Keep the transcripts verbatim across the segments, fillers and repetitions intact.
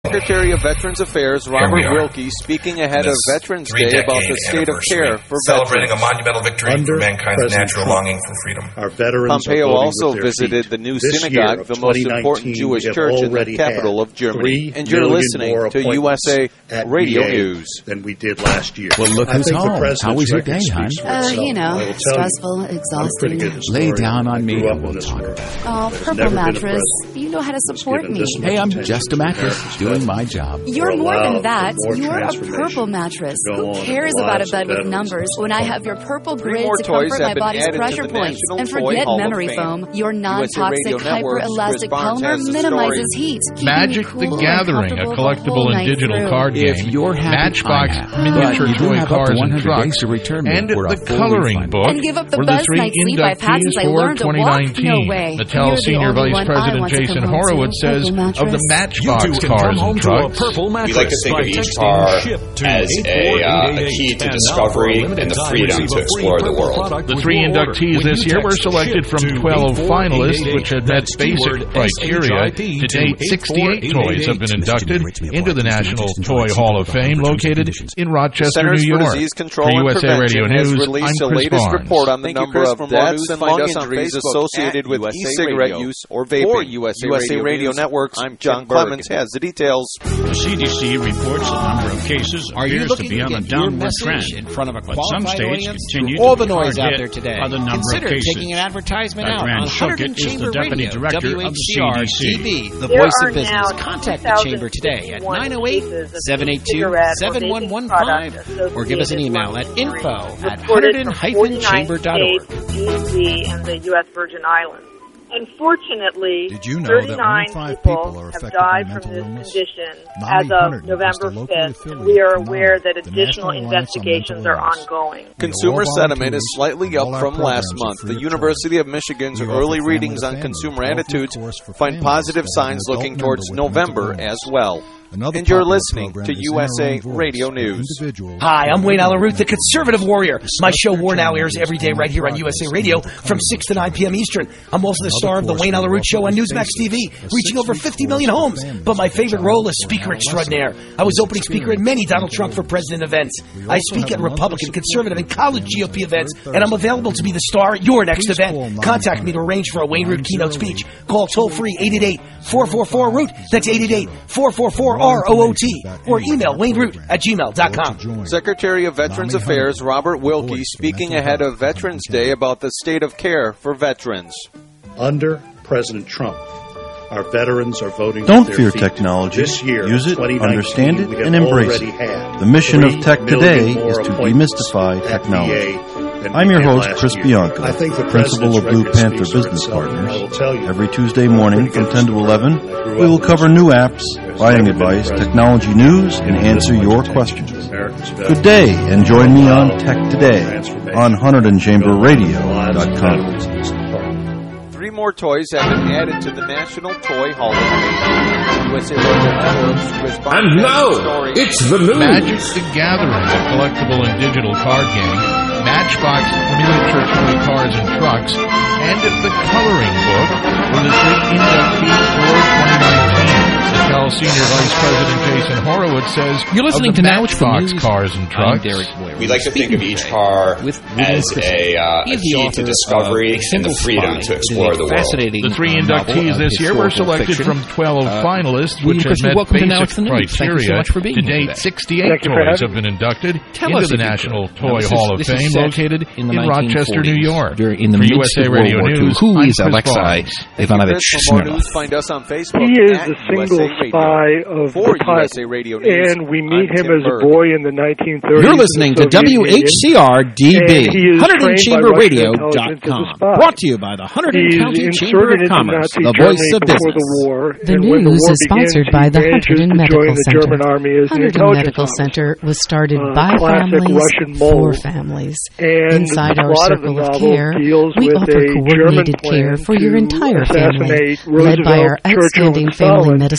Secretary of Veterans Affairs Robert Wilkie speaking ahead of Veterans Day about the state of care for celebrating veterans. a monumental victory Under for mankind's President natural Trump, longing for freedom. Our veterans Pompeo are voting also with their visited feet. the new This synagogue, year of the most important Jewish church in the capital of Germany. And you're listening to U S A Radio News. Than we did last year. Well, look I who's think the home. president's How was your record day, hon? speaks for Uh, itself. you know, I will tell stressful, you, exhausting. I'm pretty good at Lay story. down on I me grew up and in we'll this talk world. about it. Oh, There's Purple never been a Mattress. president You know how to who's support given me. this much Hey, I'm attention just a to mattress America's doing veterans. my job. You're We're more than allowed that. more You're a transformation Purple Mattress. to go Who on in cares the about a lives of bed with veterans numbers in when I this have your Purple Three Grid more to toys comfort have my been body's added to pressure the points? National And Toy forget Hall of memory Fame. foam. Your U S A non-toxic Radio Network's hyper-elastic Chris Barnes polymer has the minimizes story. heat. keeping Magic you cool the and Gathering, a comfortable the collectible whole and night digital through. card If game, you're happy, Matchbox I'm happy. miniature But you do toy have up to cars and one hundred trucks, days to return me and for a the full coloring refund. book And give up the were the best three night's sleep I had since inductees I for learned to twenty walk. nineteen. No way. Mattel You're the Senior only Vice one I President want to Jason come home Horowitz to. says Purple of the Mattress. Matchbox You too can cars come and home to a trucks. Purple Mattress. We like to think by of each texting car ship to as a, uh, a key to discovery and the freedom to explore the world. The three inductees this year were selected from twelve finalists, which had met basic criteria. To date, sixty-eight toys have been inducted into the National Toy Hall of Fame, located in Rochester, Centers New for York. Disease Control For and U S A Radio Prevention has News, released I'm the Chris latest Barnes. report on the Thank you, number Chris, of for deaths more and news. lung Find us on injuries Facebook associated at with U S A e-cigarette Radio. use or vaping. For U S A U S A Radio Radio News, Network's I'm John Ken Clemens Bergen. has the details. The C D C reports the number of cases Are you appears looking to be to on a get your downward message trend, in front of a but some qualified states audience? continue All to the be noise hard out hit there today. by the number Consider of cases. taking an advertisement That out Grant on Schuckett Hunterdon is the Chamber deputy Radio, director of W H the C R C D C. T V, the There voice are of business. now Contact the chamber today at nine oh eight, seven eight two, seven one one five or give us an email at info at hunterdon dash chamber dot org. D C and the U S Virgin Islands. Unfortunately, Did you know thirty-nine that one in five people, people are have affected died by from mental this illness? condition nine as of hundred November is the local fifth, and affiliate we are of aware NAMA, that the additional National Alliance on investigations Mental are Illness. ongoing. Consumer all sentiment is volunteers. slightly All up our from last programs are month. free The of University of Michigan's We early offer readings on family to consumer family, attitudes healthy course for find families positive that have an signs adult looking member towards with mental November illness. as well. Another And you're popular listening program to is U S A In Our Own Voice Radio for News. individuals Hi, I'm who Wayne are Allaruth, the living Conservative Warrior. My show War Now airs challenges every day right here on U S A Radio from six to nine p.m. Eastern. I'm also the star of the Wayne Allaruth Show on Newsmax T V, reaching over fifty million homes. But my favorite role is Speaker Extraordinaire. I was opening speaker at many Donald Trump for President events. I speak at Republican, Conservative, and college G O P events, and I'm available to be the star at your next event. Contact me to arrange for a Wayne Root keynote speech. Call toll-free eight eight eight, four four four, root. That's eight eight eight, four four four, R O O T. Or email wayneroot at gmail dot com. Secretary of Veterans Affairs Robert Wilkie speaking ahead of Veterans Day about the state of care for veterans. Under President Trump, our veterans are voting Don't with their fear feet. technology. This year, Use it, twenty nineteen, understand it, we have and embrace already it. had The mission of three Tech million Today more is to appointments demystify at technology. V A than I'm we your had host, last Chris year. Bianco, I think the principal of president's Blue record Panther speaks for Business itself. Partners. I will tell you, Every Tuesday morning from ten to eleven, grew we up will with cover this. new apps, buying never been a advice, president technology news, and given answer this much your attention questions. to America's Good veterans. day, and join me on Tech Today Transformation. on Hunterdon Chamber Radio dot Lives of com. veterans in this department. Three more toys have been added to the National Toy Hall of Fame. U S A Radio Network's Chris Barnes And has now, the story. it's the news. Magic the Gathering, a collectible and digital card game, Matchbox miniature toy cars and trucks, and the coloring book for the three inductees for twenty nineteen. Mattel Senior Vice President Jason Horowitz says, You're listening of the to Now It's the Matchbox News. cars and I'm trucks. Derek Boyer. We like to think of each Speaking car with as William a, uh, He a is the key author to of discovery A and Single the freedom Spy, to explore the the world. fascinating The three uh, novel inductees of this year were historical selected fiction. from twelve Uh, finalists, William which had Christie, met welcome to Now basic It's the News. Thank you so criteria. much for being To here date, today. sixty-eight Thank you for toys having have been inducted Tell into us the if you National could. Toy Now, this Hall is- of this is Fame, set located in the in Rochester, New York. During, in the For midst U S A of World Radio War Two. News, Who I'm is Chris Alexei Barnes. Ivanovich Chris, for more Smirnov? news, find us on Facebook. He is at the single U S A Radio. spy of For the U S A Bible, Radio News, and we meet I'm him Tim as a Berg. boy in the nineteen thirties. You're listening to in the Soviet W H C R D B, Union, and he is Hunterdon trained by Chamber Russian Radio dot intelligence as a com. spy. Brought to you by the Hunterdon He's County Chamber inserted of into Commerce, Nazi the Germany voice of before business. the war. The and when the news war is sponsored begins, by he the manages Hunterdon to Medical join the Center. German army as an Hunterdon intelligence Medical officer. Center was started Uh, by classic families Russian for mold. families. And Inside the our plot of the circle of novel care, deals we with offer a German coordinated care plan for your to entire family, assassinate led by Roosevelt, our Churchill, outstanding and family Stalin, medicine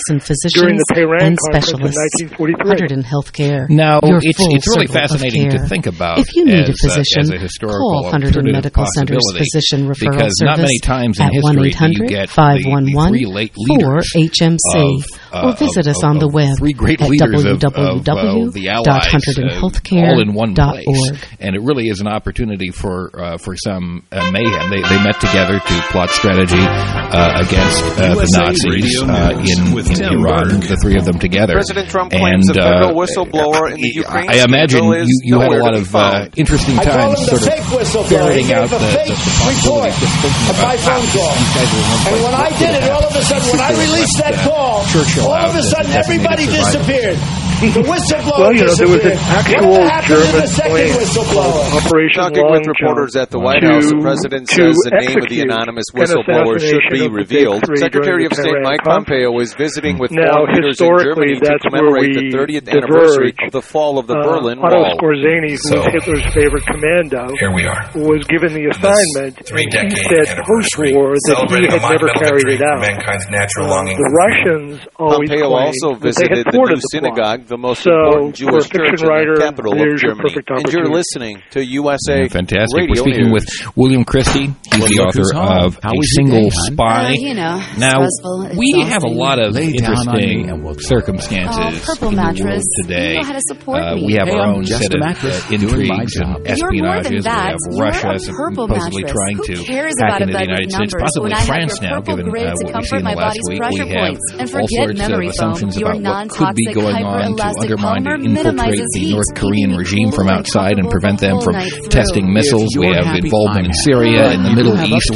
licensed physicians and specialists. Hunterdon Healthcare. Now, Your it's full it's really circle of fascinating care. to think about. If you need as, a physician, uh, as a historical call Hunterdon Medical Center's possibility, physician referral because service not many times in at one history eight do you hundred, get five the, one the one, three late four leaders H M C of, uh, or visit of, us on of, the web three great at leaders w w w of, of, uh, the Allies, dot hunterdon healthcare uh, all in one dot place. org. And it really is an opportunity for uh, for some uh, mayhem. They, they met together to plot strategy uh, against uh, the Nazis uh, in, in Iran, the three of them together. President Trump claims and, a federal uh, whistleblower in the Ukraine I imagine scandal is you, you had a nowhere lot to of be found. uh, interesting times sort of ferreting out the, the, the possibility of just thinking about phone call. And when I did it, all of a sudden, when I released that call, all of a sudden everybody disappeared. The whistleblower well, you know, there was an actual German plan Operation Talking Long with reporters Jump at the White to, House, the president says the name of the anonymous whistleblower should be revealed. Secretary of State Mike Pompeo is visiting with now, foreign leaders in Germany to commemorate the thirtieth anniversary of the fall of the uh, Berlin Otto Wall. Skorzeny, who so, was Hitler's favorite commando, here we are. was given the assignment, and he said post-war that he had never carried it out. Uh, the Russians always Pompeo claimed also that they visited had the thwirted new the synagogue, the most so, important Jewish church in writer, the capital of Germany. And you're listening to U S A yeah, fantastic. Radio We're speaking News. with William Christie. He's well, the author of A Single Spy. Uh, you know, now, stressful, we exhausting. have a lot of Lay interesting we'll circumstances oh, purple in the mattress. world today. You know how to support uh, me. we have hey, our I'm own just set a of mattress uh, intrigues and You're more than espionages. that. We have Russia supposedly trying to hack into the United States, possibly France now, given uh, what we've seen in the last week. We have all sorts of assumptions about what could be going on to undermine and infiltrate the North Korean regime from outside and prevent them from testing missiles. We have involvement in Syria, in the Middle East.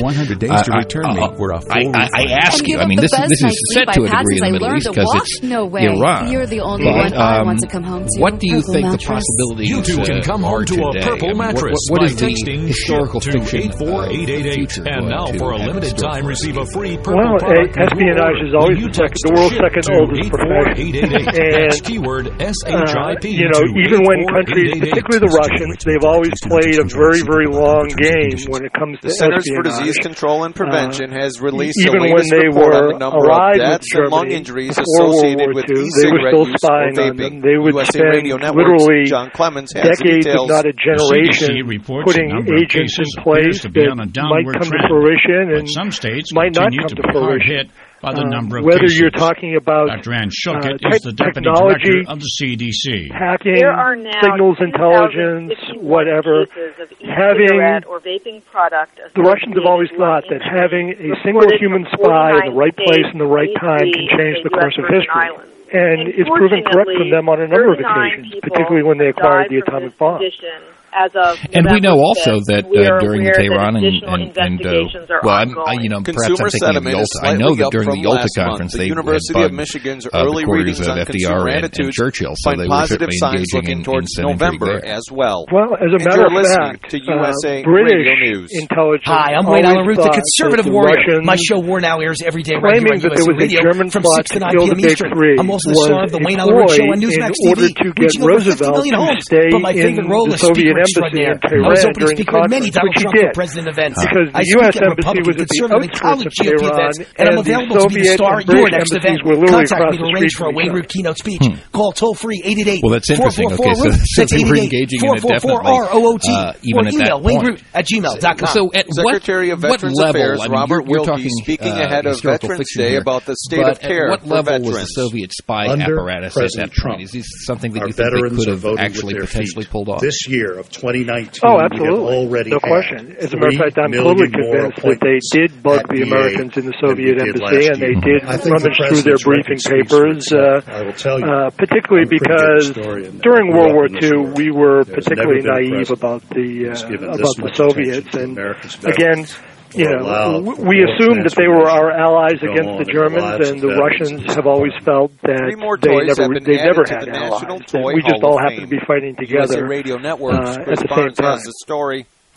I ask you, I mean, this this is set to a degree in the Middle East because it's Iran. You're the only but, one I um, want to come home to. what do you Purple think mattress. the possibilities You too can uh, come home are to today? a purple I mean, mattress what, what, what by is the texting historical to fiction eight four eight eight eight. And now for a limited time, receive a free purple well, product. Uh, espionage is always the, second, the world's second oldest profession. And, keyword S H I P uh, you know, even when countries, particularly the Russians, they've always played a very, very long game when it comes to the Centers espionage. for Disease Control and Prevention uh, has released even the when latest they report were on the number of deaths and lung injuries associated with e-cigarette use or vaping. They would U S A spend Radio Network's literally John Clemens has decades, if details. not a generation, putting agents in place that might come to fruition and some states might not come to to be hard fruition. hit by the number of Whether cases. you're talking about Doctor Ann Schuckett uh, is the deputy technology, director of the C D C. hacking, There are now signals intelligence, whatever, cases of having e-cigarette or vaping product the Russians have always thought that having a single human spy in the right place in the right time can change the course of history. And it's proven correct from them on a number of occasions, particularly when they acquired the atomic bomb. As of and we know also that uh, during the Tehran and, and, and uh, well, I'm, I, you know, perhaps I'm thinking of the Yalta. I know that during the Yalta conference, the they University had of Michigan's uh, early the readings of on F D R consumer and, attitudes and Churchill, so find they were positive certainly signs engaging looking in, towards in November there. as well. Well, as a and matter of fact, fact, to U S A uh, British Radio News. intelligence. Hi, I'm Wayne Allen Root, the conservative warrior. My show War Now airs every day right here on U S A Radio from six to nine p.m. Eastern. I'm also the star of the Wayne Allen Root Show on Newsmax T V, reaching over fifty million homes. But my favorite role is speaker extraordinaire. I was opening speaker at many Donald Trump for president events. Because the I U S speak at Embassy Republican, was at the conservative, and college outskirts G O of P Tehran, events, and I'm and the available to be the Soviet star and at your British next event. embassies were literally Contact me across to the arrange street for a from Wayne each Root keynote speech. Call toll free eight eight eight, Well, that's four interesting. four four, Okay, so, so that's they eight were eight eight, engaging four in it four four, definitely, R O O T, uh, even or at email that point. wayneroot at gmail dot com. So at Secretary what, of Veterans what level, Affairs I mean, Robert you're, you're Wilkie talking, speaking uh, ahead of Veterans Day here, about the state but of care at what for level veterans. was the Soviet spy Under apparatus President at that Trump, point? Is this something that our you think they veterans could are have voting actually with their potentially feet. pulled off? This year of twenty nineteen, Oh, absolutely. We have already no had question. As a matter of fact, I'm totally convinced that they did bug the Americans in the Soviet embassy, and they did rummage through their briefing papers, uh, uh, particularly because during World War Two, we were particularly naive about the uh, about the Soviets, and again, you know, we assumed that they were our allies against the Germans, and the Russians have always felt that they never they never had allies. We just all happen to be fighting together Radio Network, uh, at the same time. The story.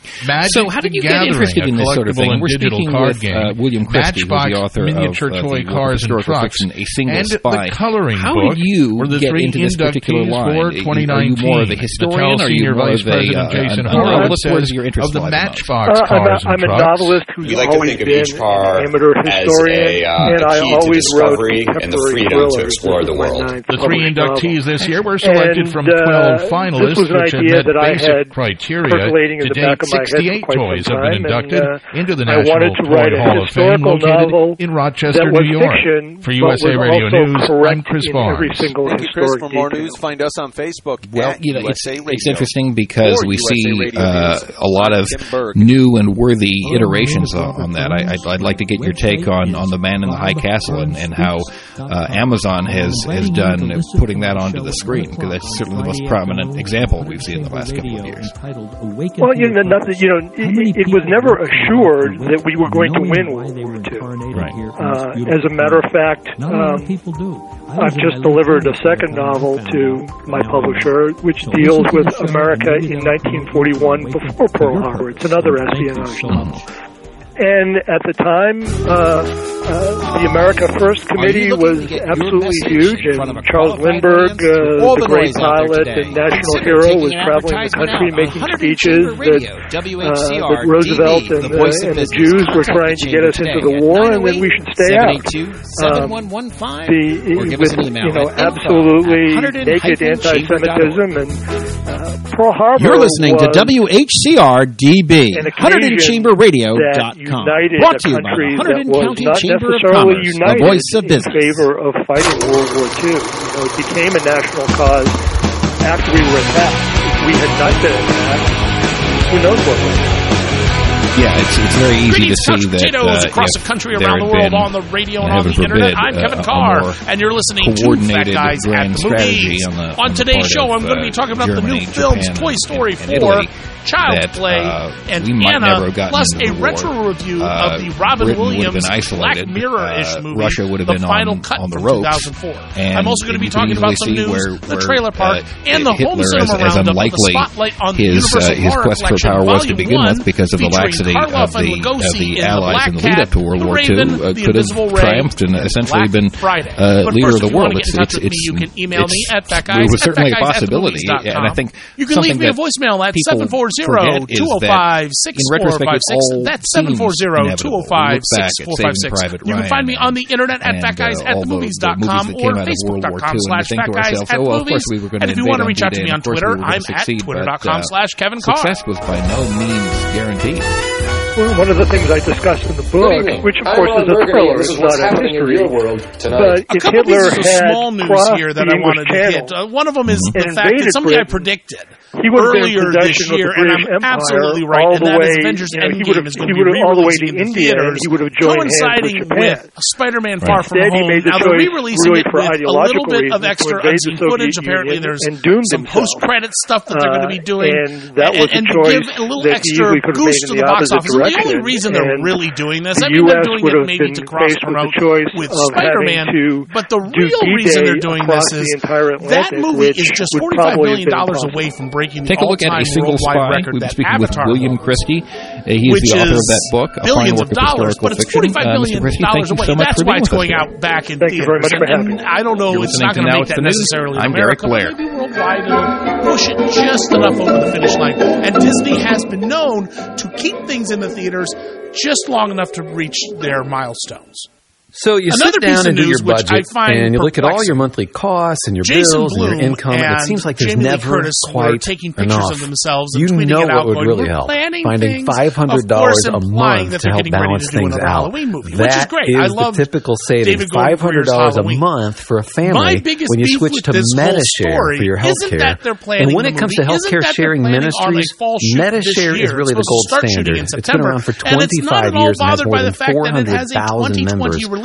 Magic so how did you get interested in this sort of thing? We're speaking with uh, William Christie, who's the author miniature of uh, toy the cars and trucks, fiction, A Single and Spy. The Coloring how Book. did you the get three into this particular line? For twenty nineteen, are you more of a historian, or are you more Vice of a President uh, Jason uh, Horowitz uh, what's your interest of the lie Matchbox uh, cars I'm a, I'm and a trucks? novelist who's we like to always think of been each car an amateur historian, as a, uh, and a I key to always wrote discovery and the freedom to explore the world. The three inductees this year were selected and, from twelve uh, finalists, this was an which idea had met that I basic had criteria. percolating in To the back date, of my head for sixty-eight quite toys some have been time, inducted and, uh, into the I National wanted to Toy write a Hall of Fame, historical novel located in Rochester, that was New York. fiction, For U S A but was Radio also News, correct I'm Chris in Barnes. every single Thank you, Chris. historic For more detail. news, find us on Facebook. Well, at you know, U S it's, A Radio. it's interesting because Or we U S A see Radio uh, News. a lot of new and worthy iterations on, on that. I, I'd, I'd like to get your take on, on The Man in the High Castle and, and how uh, Amazon has, has done putting that onto the screen, because that's certainly the most prominent example we've seen in the last couple of years. Well, you know, nothing, you know, it, it was never assured that we were going to win World War Two. Right. Uh, as a matter of fact, um, I've just delivered a second novel to my publisher, which deals with America in nineteen forty-one before Pearl Harbor. It's another espionage novel. And at the time, uh, uh, the America First Committee was absolutely huge, and Charles Lindbergh, uh, the great pilot and national hero, was traveling the country making speeches that, uh, that Roosevelt and, uh, and the Jews were trying to get us into the war, and then we should stay out. Um, the, with, you know, absolutely naked anti-Semitism and uh, Pearl Harbor. You're listening to W H C R D B, one hundred chamber radio dot com. United Brought a to you by country the Hunterdon that was County not Chamber of necessarily Commerce, united the voice of in business. favor of fighting World War Two. You know, it became a national cause after we were attacked. If we had not been attacked, who knows what would have happened. Yeah, it's it's very easy Greetings, to see that potatoes uh, across the country, around the world, on the radio and on the forbid, internet. I'm Kevin uh, Carr, and you're listening to Fat Guys at the Movies. On, the, on, on today's show, of, I'm going to be talking about Germany, the new films Japan, Toy Story and four, Italy, Child that, Play, uh, and Anna, plus a retro war. review uh, of the Robin Britain Williams Black isolated. Mirror-ish uh, movie, Russia would have The been Final on, Cut on the from ropes. two thousand four. And I'm also going to be talking about some news, where, the Trailer Park, uh, and the Home Hitler Cinema as, as Roundup with the spotlight on the his, Universal uh, his Horror quest for Collection, power was to Volume begin one, with, because of the laxity of the, of the Allies in the lead up to World War Two, uh, could have triumphed and essentially been uh, leader of the world. It's, it's, it's, you can email me at it was certainly a possibility, and I think you can leave me a voicemail at seven four zero, two oh five, six four five six. That's seven four zero, two oh five, six four five six. You can find me on the internet at fat guys at the movies dot com or facebook dot com slash fat guys at the movies. And if you want to reach out to me on Twitter, I'm at twitter dot com slash Kevin Carr. Success was by no means guaranteed. Well, one of the things I discussed in the book, which of course is a thriller, it's not a history, but if Hitler had small news here that I wanted to hit. Uh, one of them is the fact that something I predicted he would have been in earlier this possession year, of the and British I'm Empire absolutely right, all and the that way, is Avengers you know, he would Endgame have, is going he to be would have all the way re-releasing to in the India, theaters, and he would have joined hands coinciding with Japan. with Spider-Man Far From Instead, he Home. made the Now they're choice re-releasing really it for with a little bit of ideological extra reasons to unseen invade the footage. Soviet Apparently, Union there's and doomed some himself. post-credit stuff that they're going to be doing, Uh, and that was and a to choice give a little that he extra easily could have goose made to in the the box opposite office. And the only direction, reason they're and really doing this, the I mean, U they're S doing would it have maybe been to cross-promote faced with the choice with of Spider-Man, having to but the do real reason D-Day they're doing across this is the entire that Atlantic, movie which is just would forty-five probably million have been dollars impossible. away from breaking the Take a look at all-time A Single worldwide Spy. record We've been that speaking with Avatar William broke, Christie. Uh, he's which the author is of that book, A Fine billions Work of of dollars, Historical but it's Fiction. forty-five Uh, million Mister Christie, dollars thank you away. so much That's for why being it's with us going today. out back in Thank you very much theaters. for having And me. I don't know, You're it's not listening going to to Now make It's that the News. necessarily in I'm America, Derek but Blair. maybe worldwide it'll push it just enough over the finish line. And Disney has been known to keep things in the theaters just long enough to reach their milestones. So you Another sit down and do your budget, budget, and you look at all your monthly costs and your Jason bills Blum and your income, and it seems like there's Jamie Lee never Curtis quite were taking pictures enough. of themselves and You tweeting know it what out, would going, really "We're help? planning Finding things," five hundred of dollars course, a implying month that to they're help getting ready balance to do things another out. Halloween movie, which is That great. is I the love typical savings. David Gordon five hundred Grier's dollars a Halloween. month for a My family biggest when you beef switch with to this whole Medishare story for your health isn't care. that they're planning And when the it comes movie, to health care isn't that they're sharing planning on a ministries, fall shoot this Medishare year. is really It's the gold supposed to start shooting standard. in It's been September, around for and it's not twenty-five at all years and has bothered more by than the fact four that it hundred has a thousand twenty members. twenty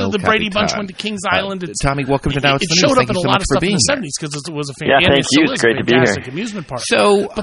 El the Brady Capitan. Bunch went to Kings Island. It's, Tommy, welcome to Now It's it the showed News. up Thank in you a so lot much of for stuff in being the here. seventies because it was a Yeah, fantastic, thank you. It's great to be here. amusement park. So, but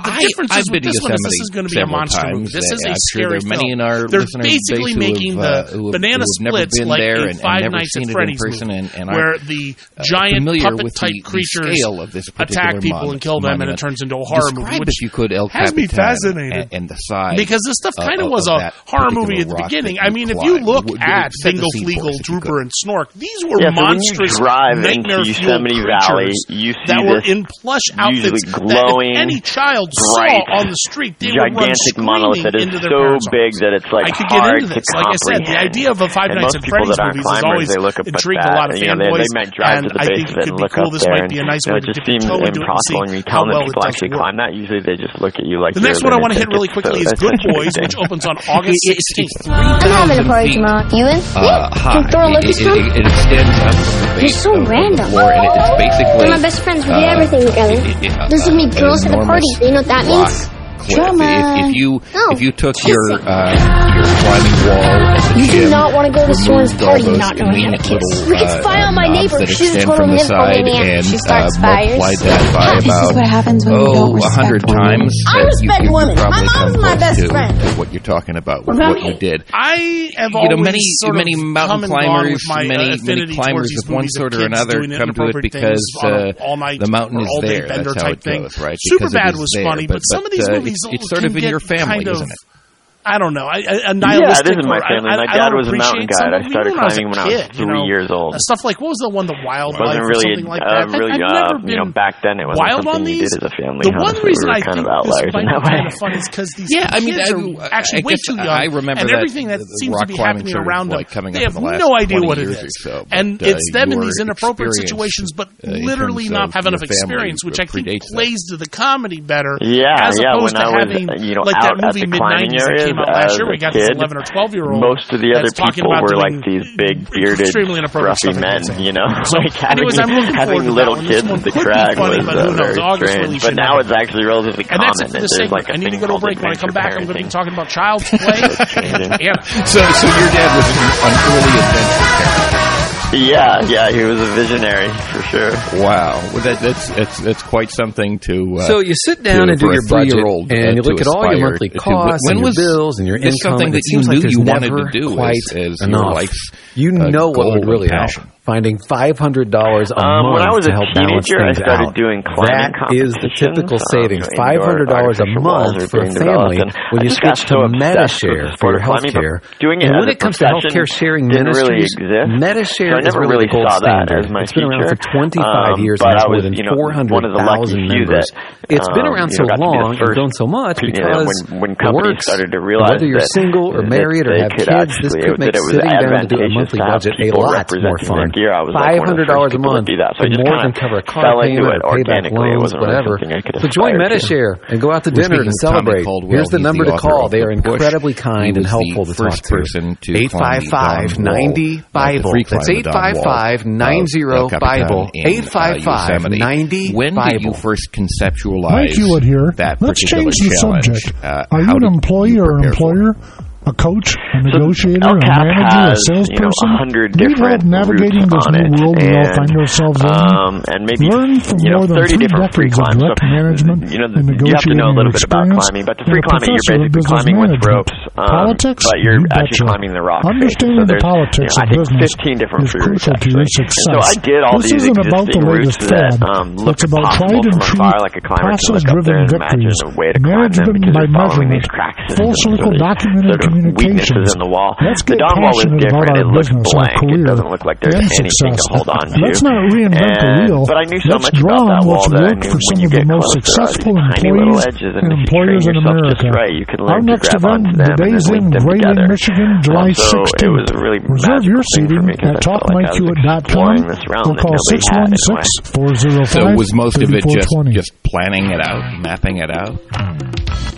the difference I, is with this one is this is going to be a monster times. movie. This is a I'm scary sure many film. in our They're basically making have, the uh, Banana who have Splits like a Five Nights at Freddy's movie, and, and where the giant puppet-type creatures attack people and kill them, and it turns into a horror movie, which if you could El has me fascinated. And, and the size because this stuff kind of was a horror movie at the beginning. I mean, if you look at Dingle, Fleagle, Drooper, and Snork, these were yeah, monstrous so drive nightmare into Yosemite Valley, you see that were in plush outfits glowing, that if any child bright, saw on the street, they gigantic would run monolith that is into their so big that it's like I could hard get into this. to Like I said, the idea of a Five Nights at Freddy's movies has always intrigued a lot of fanboys, and I think it could be cool. This might be a nice way to dip your toe into it and see how well it does work. Climb that, usually they just look at you like the next one I want to hit really quickly is Good Boys, which opens on August sixteenth. I'm having a party tomorrow. You in? Uh, Can Thor Lucas come? It, it, it extends up the You're so random. Floor, and it's basically We're my best friends. We uh, do everything together. It, it, uh, There's gonna be girls at the party. Do you know what that means? If, if you no. if you took your uh, your climbing wall at the you gym, do not want to go to Soren's party and not knowing how to kiss. Little, we could spy uh, on my neighbor. That She's a extend total from the side and she starts uh, fires. multiplied that by this about is what happens when oh, you don't a hundred times. I respect you, you women. My mom's my best to, friend. To what you're talking about, with what what you did. I have you know, always many sort many of mountain come climbers, my, many uh, many climbers of one sort or another come to it because uh, the mountain is there. That's how it goes, right? Superbad was funny, but some of these movies it's sort of in your family, isn't it? I don't know. I, I, a yeah, this is my family. I, my I dad was a mountain guide. I even started when climbing when I was, when I was three you know, years old. Uh, stuff like, what was the one, the Wildlife wasn't or really, something like uh, that? Really, I've uh, never been you know, back then it wasn't wild something on these. we did as a family. The one honestly, reason we I kind think of outliers this might in that be way. kind of fun is because these yeah, I mean, kids I, are actually I way guess too young. I remember and that everything that the seems to be happening around them, they have no idea what it is. And it's them in these inappropriate situations, but literally not have enough experience, which I think plays to the comedy better. Yeah, as yeah. opposed When to I was, having you know, like out that at movie the mid climbing nineties that areas came out last as year. We a got kid, this eleven or twelve year old. most of the other people were like doing these big bearded, extremely inappropriate scruffy stuff men. like You know, So, like having, anyways, I'm looking having forward to little that one. kids This one at the could be crag funny, was but uh, who knows? very August strange. release But should now be- it's actually relatively And that's common. it for the There's segment. like a I need to thing go to a called break. When I come back, I'm going to be adventure talking about child's play. Yeah. So, so your dad was an early adventure. Yeah, yeah, he was a visionary for sure. Wow, well, that, that's that's that's quite something to. Uh, so you sit down to, and do your budget, and uh, you look at all your monthly to, costs when and was, your bills and your income. Something that you seems knew like you never wanted to do quite as, as enough. your life's You uh, know what would really help. passion. Finding five hundred dollars a um, month when I was to a help balance teenager, things I started out. doing climbing That is the typical competitions, savings. um, five hundred dollars a month for a family when you switch to Metashare for your health care. And when it comes to healthcare sharing ministries, Metashare is really the gold standard. It's been around for twenty-five years and has more than four hundred thousand members. It's been around so long and grown so much because it works. Whether you're single or married or have kids, this could make sitting down to do a monthly budget a lot more fun. Five hundred dollars a month could more than cover a car payment or pay back loans, whatever. So join Metashare and go out to dinner to celebrate. Here's the number to call. They are incredibly kind and helpful to talk to. eight five five, nine zero, Bible. That's eight five five, nine zero, Bible. eight five five, nine zero, When did you first conceptualize Mike Hewitt here. that Let's particular change the challenge? subject. Uh, Are you an employee or an employer? A coach, a negotiator, so a manager, has, a salesperson? You know, a hundred We different love navigating this on new it, world we and, all find ourselves in. Um, and maybe Learn from you know, more than thirty three different free decades of climbs. direct So, management you know, and you have to know a little bit about experience, climbing. But the free and a climbing, you're professor of basically business climbing with management. ropes. Um, Politics, but you're you actually betcha. climbing the rock Understanding face. So the politics you know, of I think business fifteen different is free routes, crucial to your actually. success. And so I did all This these isn't about the existing routes latest that fad. um, looked It's about tried possible and from true, afar, like a climber can look up there process-driven and victories, imagine a way to climb them management because by you're following measurement, these crack full systems, circle sort of, documented sort of communications. weaknesses in the wall. Let's The get Dawn Wall was passionate about different. It our looked business, our blank. It career, doesn't look like there's and anything to success. hold on to. Let's not reinvent the And, wheel. but I knew so Let's much draw about that on wall what's that I worked knew for when some you of the get most closer, successful tiny little employees edges, and and if you employers train in yourself America. just right, you can learn Our to next grab event, onto the them and Days then in link them Grayling, together. Michigan, July Um, so it was sixteenth. a really Reserve your magical thing seating for me because at I talk felt like mike I was hewitt dot com exploring this realm or that call nobody six had one in a six, way. four zero So five, was most of it thirty-four just twenty. just planning it out, mapping it out?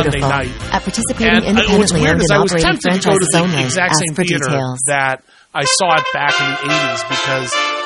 Sunday night. At participating and independently what's weird owned is and I was operated tempted to go to franchises the only. exact Ask same for theater details. that I saw it back in the eighties because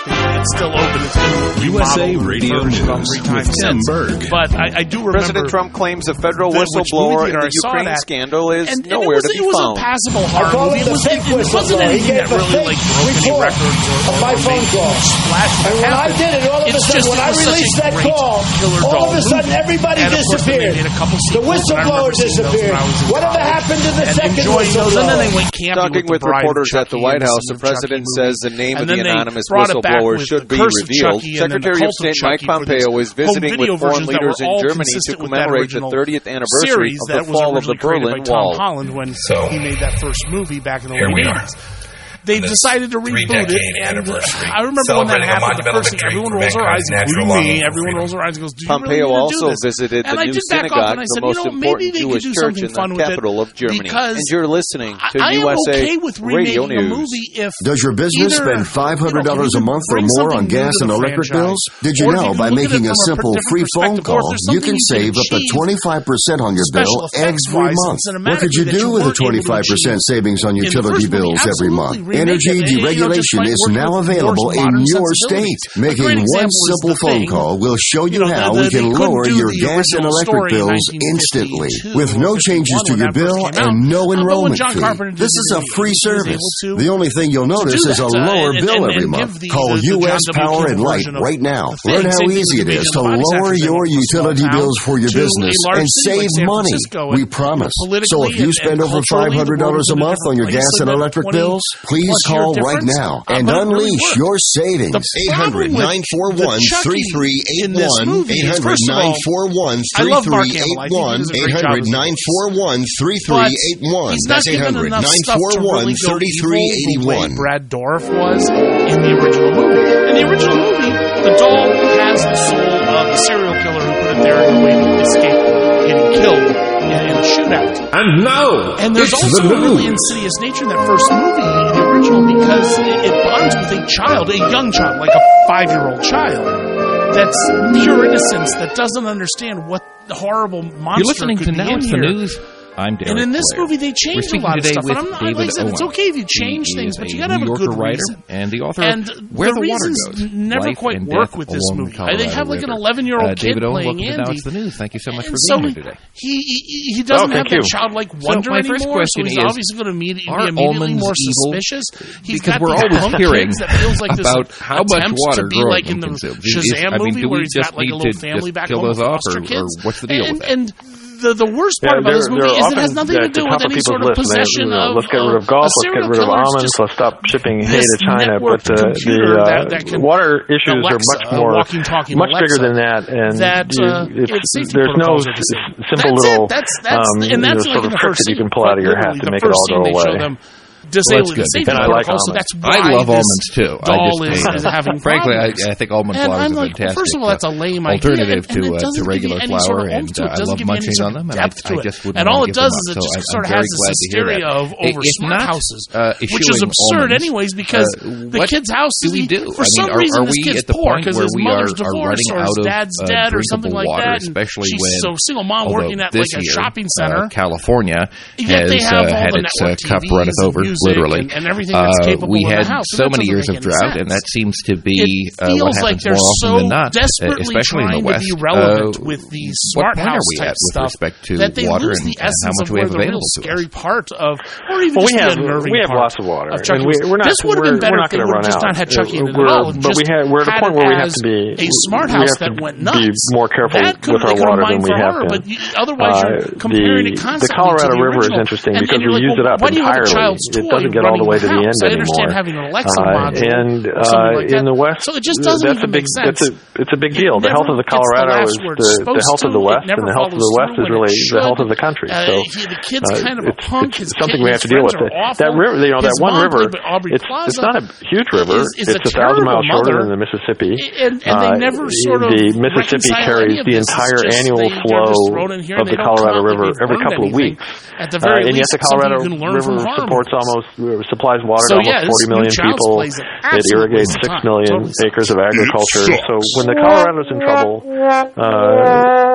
It's still open. It's been U S A Radio News with Tim Berg. But I, I do remember President Trump claims a federal whistleblower in the Ukraine that, scandal is and, nowhere and was, to be it was found. A passable horror movie. It, was, it, it wasn't anything that really like broke any records or, or, my or phone made call. splash. And when I did it, all of a sudden, when I released that call, all of a sudden everybody disappeared. The whistleblower disappeared. Whatever happened to the second whistleblower? Talking with reporters at the White House, the president says the name of the anonymous whistleblower should be revealed. Secretary of State Mike Pompeo is visiting with foreign leaders in Germany to commemorate the thirtieth anniversary of the fall of the Berlin Wall. Holland when so, he made that first movie back in the late eighties. They've decided to reboot it, and uh, I remember when that happened, the first thing, everyone rolls their eyes, including me, everyone rolls their eyes and goes, do you Pompeo really need to also do this? visited the and new synagogue, the said, most you know, important Jewish church in the capital of Germany. And you're listening to I U S A okay with Radio News. If Does your business either, spend five hundred dollars you know, a month or more on gas and electric bills? Did you know by making a simple free phone call, you can save up to twenty-five percent on your bill every month? What could you do with a twenty-five percent savings on utility bills every month? Energy deregulation is now available in your state. Making one simple phone call will show you how we can lower your gas and electric bills instantly with no changes to your bill and no enrollment fee. This is a free service. The only thing you'll notice is a lower bill every month. Call U S Power and Light right now. Learn how easy it is to lower your utility bills for your business and save money. We promise. So if you spend over five hundred dollars a month on your gas and electric bills, please call right now and unleash your savings. eight hundred, nine four one, three three eight one. eight hundred, nine four one, three three eight one. eight hundred, nine four one, three three eight one. That's eight hundred, nine four one, three three eight one. Brad Dourif was in the original movie. In the original movie, the doll has the soul of the serial killer who put it there in a way to escape getting killed in, in a shootout. And now, and there's also the a really insidious nature in that first movie, the original, because it, it bonds with a child, a young child, like a five-year-old child, that's pure innocence, that doesn't understand what horrible monster You're listening could to be Now in It's here. the News. I'm Derek And in this Blair. movie, they changed a lot of stuff. And I'm not, like I said, it's okay if you change he things, but you got to have a good writer reason. And the author and of Where the, the Water reasons Goes. never Life quite and work Death with this along movie. the Colorado They have like River. an eleven-year-old uh, kid David Owen, playing welcome Andy. to Now It's the News. Thank you so much and for so being here today. He, he, he doesn't oh, have you. that childlike wonder so my first anymore, question so he's is, obviously going to be are immediately more evil? suspicious. He's because got we're these always punk hearing kids that feels like this about how much attempt water to be like in the consumes. Shazam I mean, movie do where we he's just got like a need little to family just back kill home those with off, foster or, kids. or what's the deal and, with that? And the, the worst part yeah, about this movie is it has nothing to do with any sort of possession they, you know, of let's get rid of golf, let's get rid of almonds, let's stop shipping hay to China. But the, the uh, that, that can, water issues Alexa, are much more, uh, walking, talking much Alexa, bigger than that. And that, uh, you, it's, it's there's no s- simple that's little that's, that's, um, and that's you know, like sort of the trick first that you can scene, pull out of your hat to make it all go away. Disable well, the safety and I like protocol, so almonds. that's why I love this almonds too. doll I just is, hate is them. having Frankly, I, problems. I think almond and flowers I'm are like, fantastic. first of all, that's a lame alternative idea, and, and to, uh, to regular any flour, sort of and uh, I love munching on them. And I, I just wouldn't and all want to it give does them is up, it so just I'm sort of very has this glad to hear hysteria that. of over If smart not, houses, uh, which is absurd almonds, anyways, because uh, the kid's house, do we do? for some I mean, are, reason, are this we kid's at the poor point because where his we mother's are, are divorced running or out his of dad's uh, dead or something like water, that, and especially she's when, a single mom working at like a shopping center. California Yet has they have uh, all had the its uh, network cup T Vs runneth over, and music literally. and, and everything that's uh, capable we in the had house. so And that many years doesn't of make any drought, sense. and that seems to be It uh, what feels like happens they're more often so than not, uh, desperately especially in the trying West. to be relevant Uh, with the what smart point are house we type at with stuff respect to that they water lose and, the and how essence much of we where have the real available to us? scary part of, or even well, just we have the unnerving we have part lots of water, of Chucky. and we, we're not. This would have we're, been better we're not if they going to would run have just out. not had Chucky in it we're, at all. But we have, we're at a point where we have to be a smart we house have that to went nuts. Be more careful that with our water than we have horror, been. But you, otherwise, uh, you're comparing the, it constantly the Colorado to the River original. is interesting and, because and we like, use well, it up why do you have a entirely. child's It doesn't toy get all the way to the house? end I understand anymore. having an Alexa uh, module and or something like uh, in that. the West, So it just doesn't that's even a big. make sense. That's a it's a big deal. The health of the Colorado is the, the health of the West, and the health of the West is really the health of the country. So the kid's kind of a it's, punk. it's something we have to deal with. That river, you know, that one river. It's it's not a huge river. It's a thousand miles shorter than the Mississippi. And they never sort of the Mississippi carries the entire annual flow of the Colorado River every couple of weeks. At the very and yet least, the Colorado River supports almost supplies water to almost forty million people. It irrigates six million acres of agriculture. So when the Colorado's in trouble, uh,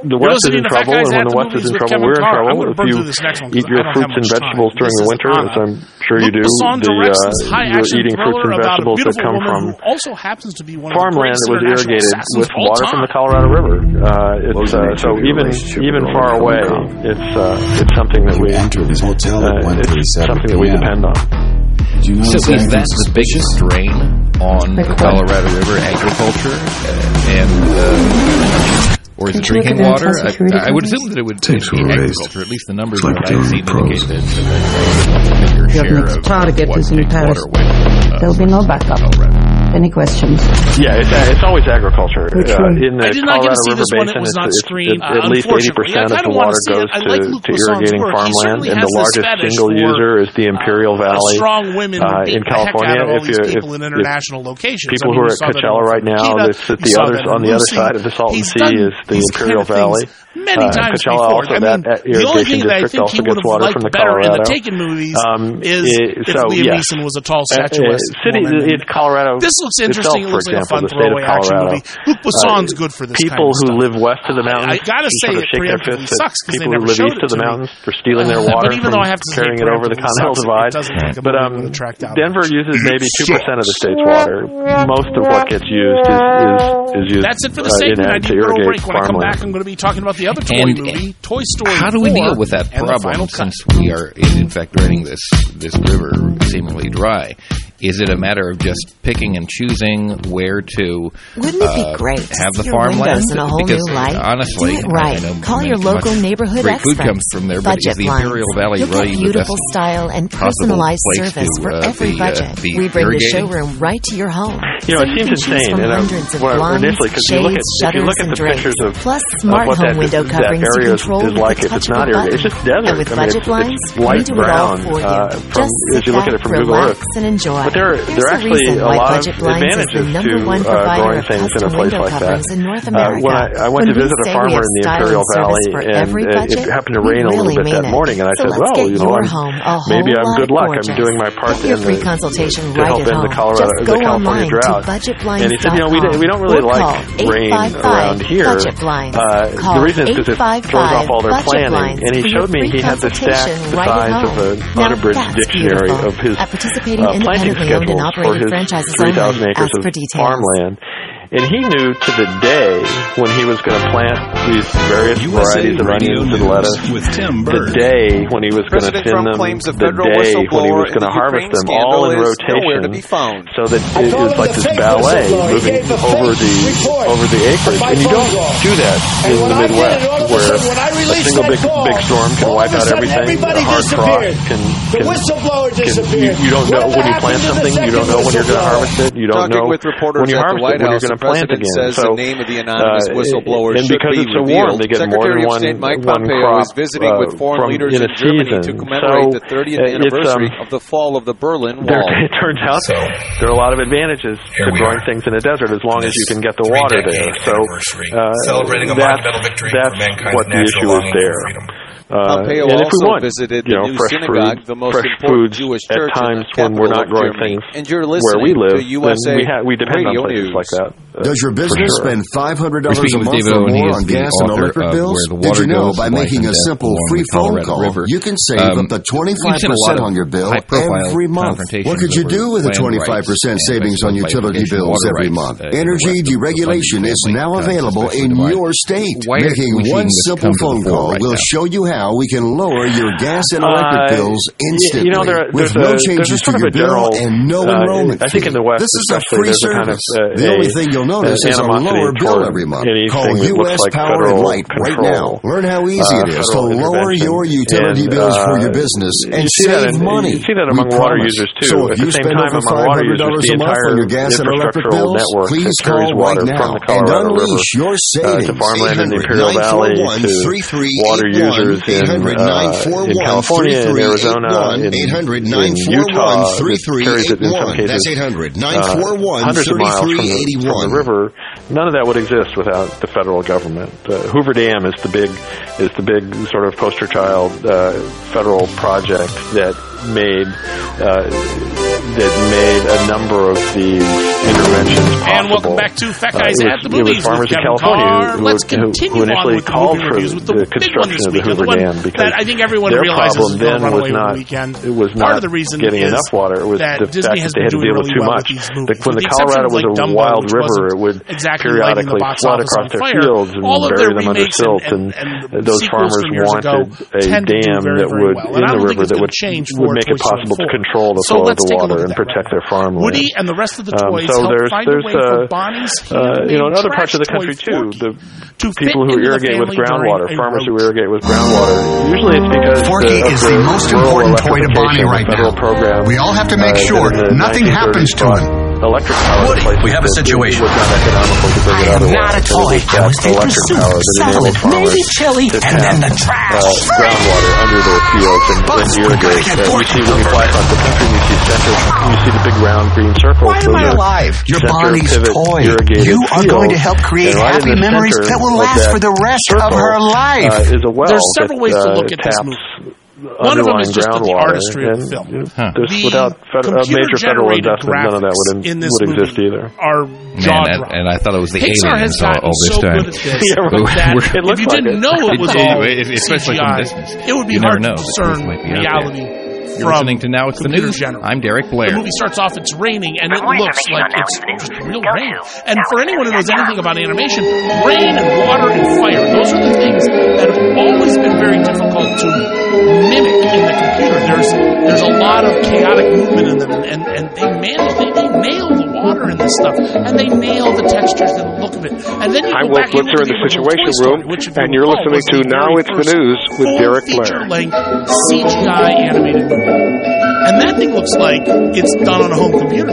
the West is in trouble, and when the West is in trouble, we're in trouble. If you eat your fruits and vegetables during the winter, as I'm sure you do, the, uh, you're eating fruits and vegetables that come from farmland that was irrigated with water from the Colorado River. Uh, it's, uh, so even even far away, it's uh, it's something that we uh, it's something that we depend on. So is that the biggest drain on the Colorado River, agriculture and uh, or is it drinking water? I, I would assume that it would be agriculture. At least the numbers that I've seen indicate that a bigger share of target what is in Paris. Water went, uh, There'll be no backup. Any questions? Yeah, it's, uh, it's always agriculture. Uh, in the I did not Colorado get to see River this one. Basin, It was not it's, streamed. it's, at least eighty percent of the water goes to, like to irrigating farmland, and the largest single user is the Imperial uh, Valley strong women uh, in California. If, you, if, in international if locations. people I mean, who are at Coachella right now, that's at the other on the other side of the Salton Sea is the Imperial Valley. Many uh, times Coachella before. also, I mean, that the only thing that I think he would have liked from the better Colorado. in the Taken movies um, is it, if so, Liam yeah. Neeson was a tall, uh, statuesque uh, city, woman. It's Colorado. This looks interesting. Itself, it looks like example, a fun throwaway action movie. Luc Besson's uh, good for this people kind of who stuff. live west of the mountains, I, I gotta say, it shake their fists sucks at people they who never live showed east it of the to mountains for stealing their uh, water even from though I have to carrying it over the Continental Divide. But um, Denver uses maybe two percent of the state's water. Most of what gets used is is, is used. That's it for the segment. I need a little break. When I come back, I'm going to be talking about the other toy movie, Toy Story. How do we deal with that problem since we are, in fact, draining this this river seemingly dry? Is it a matter of just picking and choosing where to Wouldn't it be uh, great have the your farmland? In a whole because new light? honestly, Do it right. I know Call your local neighborhood great experts. food comes from there, but is the Imperial Valley You'll really get beautiful the best style and personalized service to, for uh, every be, uh, budget. be We bring the irrigating? showroom right to your home. You know, so it seems insane. And I'm, well, initially, because you look at if you look at the pictures of, plus smart of what home that, window that coverings area you control is like if it's not irrigated. It's just desert. And with I mean, budget it's, blinds, it's light we do it all brown for you. uh, from, Just as you look at it from Google Earth. and enjoy. But there, there are actually a lot of advantages to uh, growing things in a place like that. Uh, when I, I went to visit a farmer in the Imperial Valley, and uh, it happened to rain a little bit that morning, and I said, well, you know, I'm, maybe I'm good luck. I'm doing my part to, the, to help end the Colorado, the California drought. And he said, you know, we, we don't really like rain around here. Uh, the reason is because it throws off all their planning. And he showed me he had the stack the size of an unabridged dictionary of his uh, planting schedules for his three thousand acres of farmland. And he knew to the day when he was going to plant these various U S A varieties of onions and lettuce, the day when he was going to thin them, the day when he was going to harvest them, all in rotation, so that it was like this ballet moving over the over the acreage. And you don't do that in the Midwest, where a single big big storm can wipe out everything. A hard frost can, can, can you, you don't know when you plant something, you don't know when you're going to harvest it, you don't know when you harvest it, when you're going to plant again. Says so, the name of the anonymous uh, whistleblower and should because be it's so revealed. warm, they get Secretary more than of State one, Mike one Pompeo crop, is visiting uh, with foreign leaders in in Germany season. to commemorate so, the thirtieth uh, anniversary um, of the fall of the Berlin Wall. There, it turns out so, there are a lot of advantages to growing are. things in a desert as long as you can get the water there. So uh, celebrating a that's, monumental victory that's for mankind's what the issue is there. Uh, Pompeo and if also we want, visited the you know, new fresh synagogue, food, the most fresh important foods Jewish at church times in the when we're not growing Germany. things And you're where we live, to U S A then we, ha- we depend on places News. like that. Uh, Does your business sure. spend five hundred dollars a month David or Owen, more on gas and electric bills? Did you know by making a simple free phone call, River. you can save um, up to twenty-five percent on your bill every month? What could you do with a twenty-five percent savings on utility bills every month? Uh, Energy deregulation is now available in your state. Making one simple phone call will show you how we can lower your gas and electric uh, bills instantly, you know, there, with no a, changes to sort your of general, bill and no uh, enrollment I think fee. in the West, this is a free service. Kind of, uh, the a, only thing you'll notice is a lower bill every month. Call U S like Power and Light right now. Learn how easy uh, it is to lower your utility and, bills uh, for your business and in, save money. You see that among we water promise. users too. So At if you the same spend time, over among five water hundred dollars users, the a month on your gas and electric bills, please call right now and unleash your savings. Uh, to farmland in the Imperial Valley, to water users in, uh, in California, in Arizona, in, in Utah, that carries it in some cases uh, hundreds of miles from the, from the river. None of that would exist without the federal government. Uh, Hoover Dam is the big, is the big sort of poster child uh, federal project that made uh, that made a number of these interventions possible. And welcome back to Fat Guys uh, was, at the Movies. It was farmers in California who, Let's who, continue who initially on with called the for with the, the construction of the Hoover Dam because I think everyone their realizes problem then was not it was not the reason getting enough water. It was that the Disney fact has that they had to deal with really too well much. With the, when the, the Colorado was like a Dumbo, wild river, it would exactly periodically the flood across their fire. fields and All bury them under silt, and, and, and those farmers wanted a dam that would well. in the river that would would make it possible to control the flow of the water and protect their farmland. Woody and the rest of the toys um, so there's find there's a way for Bonnie's uh, you know in other parts of the country too, the people who irrigate with groundwater, farmers who irrigate with groundwater. Usually it's because Forky is the most important toy to Bonnie right now. Program, we all have to make uh, sure nothing happens to him. Electric power. Woody, we have a situation. It was not economical to bring I it am otherwise. not a toy. I was there for soup, salad, maybe chili, and then the trash. Uh, groundwater under their fields and, and irrigate. Uh, you see when you fly across the country, you see center, you see the big round green circles. Why am I alive? You're Bonnie's toy. You are going to help create right happy memories that will last for the rest of her life. Uh, is a well There's several that, ways to uh, look at this movie. One of them is just the artistry of the film. Huh. The without federal, uh, major federal investment, none of that would, in this would exist either. Are Man, and, and I thought it was the Pixar aliens all, all this so time. Good at this that if you didn't know it was all especially from distance, it would be you hard never know. to discern reality. You're listening to Now It's the News. General. I'm Derek Blair. The movie starts off, it's raining, and it looks like it's just real rain. And for anyone who knows anything about animation, rain and water and fire, those are the things that have always been very difficult to mimic in the computer. There's there's a lot of chaotic movement in them, and, and, and they manage, they, they nail the water in this stuff, and they nail the textures and the look of it. And then you I'm go Wes back Blitzer in the Situation Room, story, and you're listening to Now It's the News with Derek Blair. Feature-length C G I animated movie. And that thing looks like it's done on a home computer.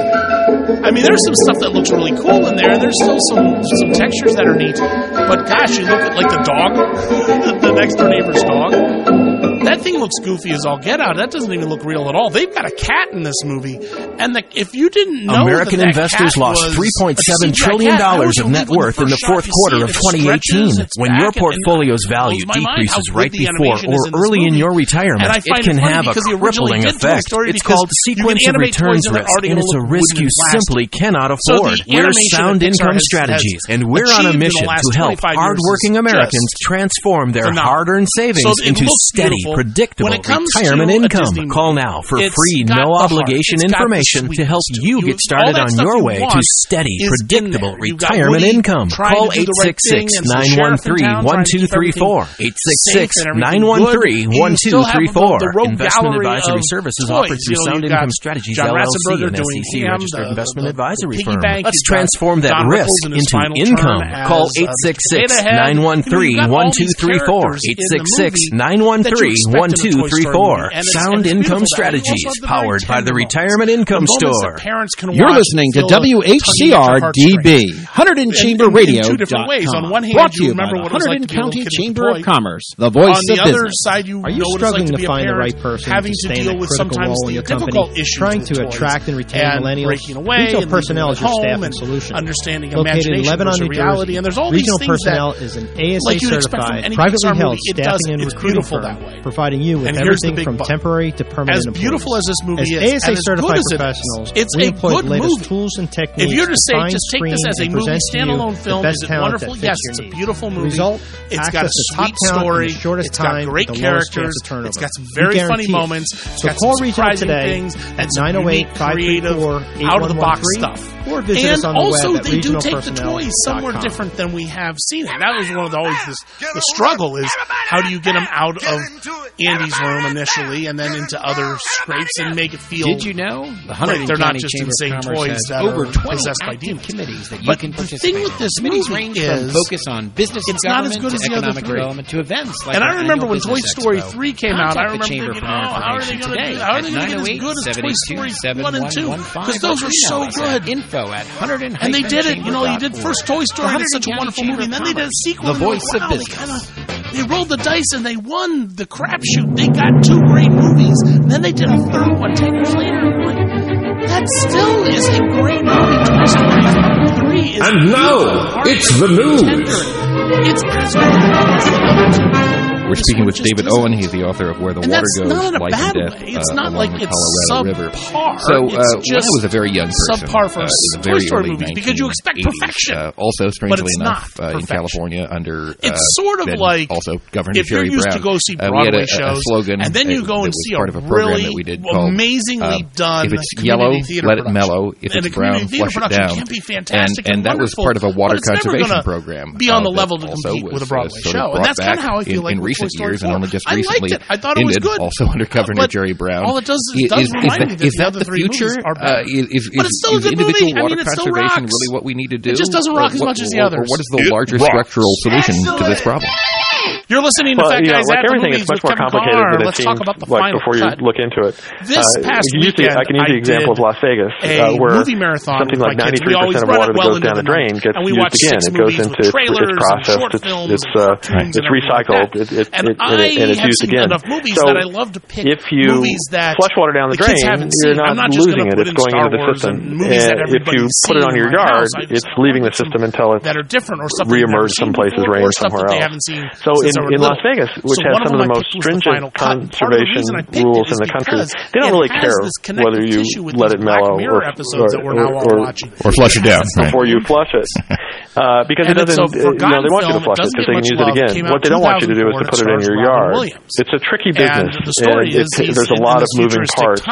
I mean, there's some stuff that looks really cool in there, and there's still some some textures that are neat. But gosh, you look at like the dog, the next door neighbor's dog. That thing looks goofy as all get out. That doesn't even look real at all. They've got a cat in this movie, and the, if you didn't know, American that investors that lost three point seven trillion dollars of net worth in the fourth quarter of twenty eighteen. When your portfolio's value decreases right before or early in your retirement, it can have a crippling effect. It's called sequence of returns risk, and it's a risk you simply cannot afford. We're Sound Income Strategies, and we're on a mission to help hardworking Americans transform their hard-earned savings into steady, predictable retirement income. Call now for free, no-obligation information to help you get started on your way to steady, predictable retirement income. Call eight six six, nine one three, one two three four. eight six six, nine one three, one two three four. Investment advisory services offered through Sound Income Strategies, L L C, an S E C-registered investment advisory firm. Let's transform that risk into income. Call eight six six, nine one three, one two three four. eight six six, nine one three, one two three four. Sound Income Strategies, powered by the Retirement Income Store. You're listening to W H C R D B, Hunterdon Chamber Radio dot com. Brought to you by the Hunterdon County Chamber of Commerce, the voice of business. Are you struggling to find the right person to stay in a critical role in your company, trying to attract and retain millennials? Regional Personnel is your staffing solution. Located in Lebanon, New Jersey, Regional Personnel is an A S A-certified, privately held staffing and recruiting firm, providing you with everything from temporary to permanent employees. As beautiful as this movie is, as A S A-certified professionals, it's we a employ good the latest movie. tools and techniques if you're to say, to just take this as a movie standalone film, is it wonderful? Yes, it's a beautiful movie. Result, it's got a sweet story. It's got great characters. It's got some very funny moments. It's got some surprising things and nine oh eight, creative, out of the box stuff. Or visit and us on the also, web they at do take the toys somewhere different than we have seen it. That was one of the always this, the struggle is how do you get them out of Andy's room initially and then into other scrapes and make it feel. Did you know the like they're not County just Chamber insane of Commerce toys that over are twenty possessed by demons? Committees that you but can the participate thing with this in. Committees movie range is from focus on business it's and not as government good as to the other economic three. development to events like and I remember when Toy Story Expo. three came out. I remember the Chamber thinking, for more oh, how are they going to do? How are they going to get as good as Toy Story one and two? Because those were so good. Info at Hunterdon. And they did it. You know, you did first Toy Story. It's such a wonderful movie, and then they did a sequel. The voice like, wow, of business. They, kinda, they rolled the dice and they won the crapshoot. They got two great movies. And then they did a third one ten years later. Like, that still is a great movie. Toy Story three is and now it's the news. Tender. It's as good as the other two. We're speaking with David isn't. Owen. He's the author of Where the and Water Goes, not Life and Death way. It's uh, not along like the it's Colorado River. Subpar. So uh, it's when I was a very young person, subpar for uh, in the Toy very Story early movies because you expect perfection. Uh, also, strangely enough, uh, in California, under uh, it's sort of like also Governor if Jerry you're used Brown, to go see uh, Broadway we had a, shows, a slogan, and then you go and see a, a really that we did called, amazingly uh, done. If it's yellow, let it mellow. If it's brown, flush it down. Can be fantastic and, and that was part of a water conservation program. Be on the level to compete with a Broadway show, and that's kind of how I feel like in recent years, and only just I recently liked it. I thought it was good. Also under Governor Jerry Brown. All it does is remind me that is that the future? Is individual water conservation really what we need to do? It just doesn't rock as much as the others. Or what is the larger structural solution to this problem? You're listening to well, Fat you Guys know, like at everything, the movies it's much more complicated Carr. than it Let's seems talk about the like final before cut. you look into it. This uh, past you weekend, see, I can use the example of Las Vegas, uh, where movie marathon something like ninety-three percent of water that goes down the drain gets used again. It goes into it's processed, it's uh, it's recycled, it, it, and, it, and, it, and it's used again. So that I love to pick if you flush water down the drain, you're not losing it; it's going into the system. And if you put it on your yard, it's leaving the system until it's reemerged someplace as rain somewhere else. So in Las Vegas, which has some of the most stringent conservation rules in the country, they don't really care whether you let it mellow or, or, or, or flush it down before you flush it. Uh, because it doesn't, you know, they want you to flush it because they can use it again. What they don't want you to do is to put it in your yard. It's a tricky business, and it, there's a lot of moving parts,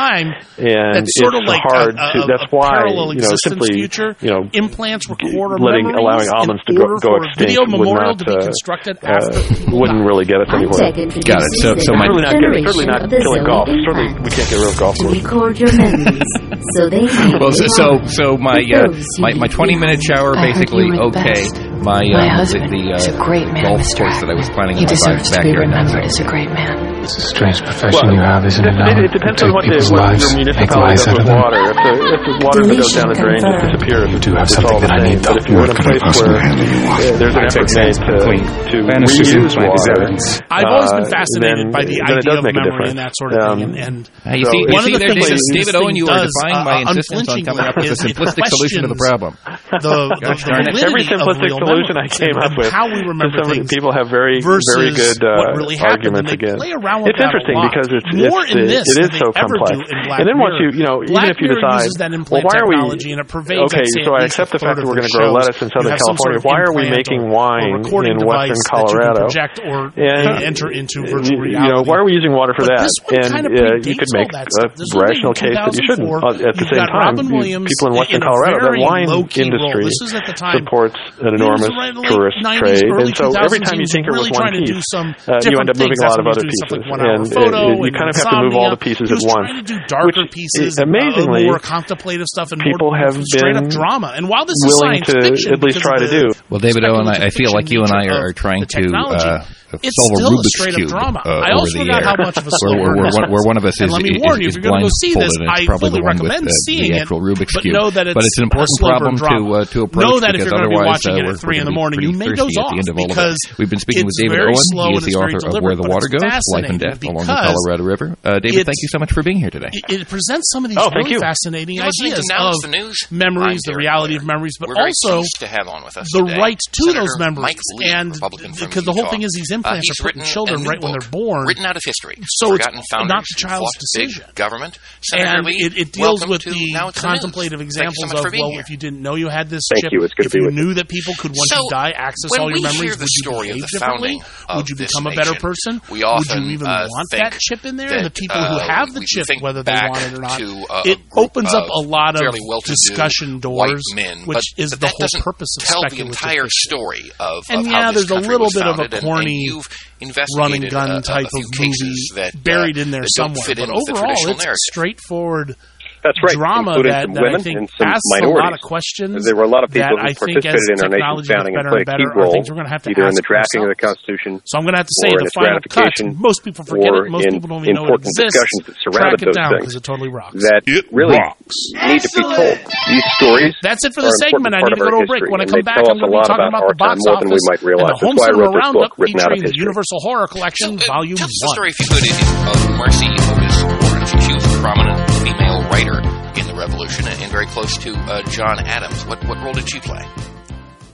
and it's hard to, that's why, you know, simply, you know, letting, allowing almonds to go, go extinct would not, uh, uh, wouldn't really get us anywhere. Got it. So, so my certainly not, get, certainly not killing golf. Certainly, we can't get rid of golf course. Record your memories, so they well, so, so so my uh, my my twenty minute shower basically okay. My uh, my husband the, the uh, is a great man, golf Mister course that I was planning he on my deserves to be backyard. remembered as a great man. It's a strange profession well, you have, isn't it? It, it depends on what, the, what your municipality does with water. If the, if the water that goes down the drain just disappears, you do have it's something all the that I same. need But if you're in a place where uh, there's an effort made to, to reuse water, I've always been fascinated uh, by the then, idea then of memory and that sort of um, thing. And, and uh, you see, so one you see of the there, things David, David Owen, you are defying my uh, insistence on coming up with a simplistic solution to the problem. The, the, the Every simplistic solution I came up with, how we remember things, people have very, very good uh, really arguments against. It's interesting because it's, it's it is so complex. And then once you, you know, even if you decide, well, why are we? Okay, so I accept the fact that we're going to grow lettuce in Southern California. Why are we making wine in Western Colorado? And you know, why are we using water for that? And you could make a rational case that you shouldn't. At the same time, people in Western Colorado, the wine industry supports an enormous tourist trade, and so every time you tinker with one piece, uh, you end up moving a lot of other pieces, and uh, you kind of have to move all the pieces at once. Darker which, pieces, amazingely, more contemplative stuff, and people more have straight been up drama. And while this is willing science to fiction, at least try to do. Well, David Owen, I, I feel like you and I are, are trying to uh, it's solve a still Rubik's a Cube drama. uh, I over also the forgot air. how much of a slow where, where, where, where one of us is, let me is, warn you, is if you're going to go see this, and it's I probably fully the one with recommend the, seeing the actual Rubik's it, but Cube. know that it's but it's an important problem to uh, to approach. Know that if you're going to be watching it at three in the morning, you may doze off because we've been speaking with David Owen. He is the author of Where the Water Goes, Life and Death Along the Colorado River. David, thank you so much for being here today. It presents some of these really fascinating ideas of memories, the reality of memories, but also the right to those memories. And because the whole thing is these implants are put in children right when they're born, written out of history, so it's not the child's decision. Government, and it, it deals with the contemplative examples of, well, if you didn't know you had this chip, if you knew that people could, once you die, access all your memories, would you behave differently? Would you become a better person? Would you even want that chip in there? And the people who have the chip, whether they want it or not, it opens up a lot of discussion doors, which is the whole purpose of speculative entire story of and yeah, there's a little bit of a corny run and gun type of movie that, buried in there somewhere, but overall it's straightforward. That's right, drama including that, some that women I think and some asks minorities. a lot of questions. There were a lot of people who I participated in our nation's founding and played a key role, either in the drafting of the Constitution, so I'm going to have to say the final cut. Most people forget it. Most people don't even know it exists. Discussions that surrounded those down, things it totally rocks. that it really rocks. need to be told. These stories. That's it for the segment. I need to go to a break. When I come back, I'm going to be talking about the box office and the Home Cinema Roundup featuring the Universal Horror Collection, Volume One. Tell us the story, if you could, of Marcy Otis Orange. She was a prominent female writer in the Revolution and very close to uh, John Adams. What what role did she play?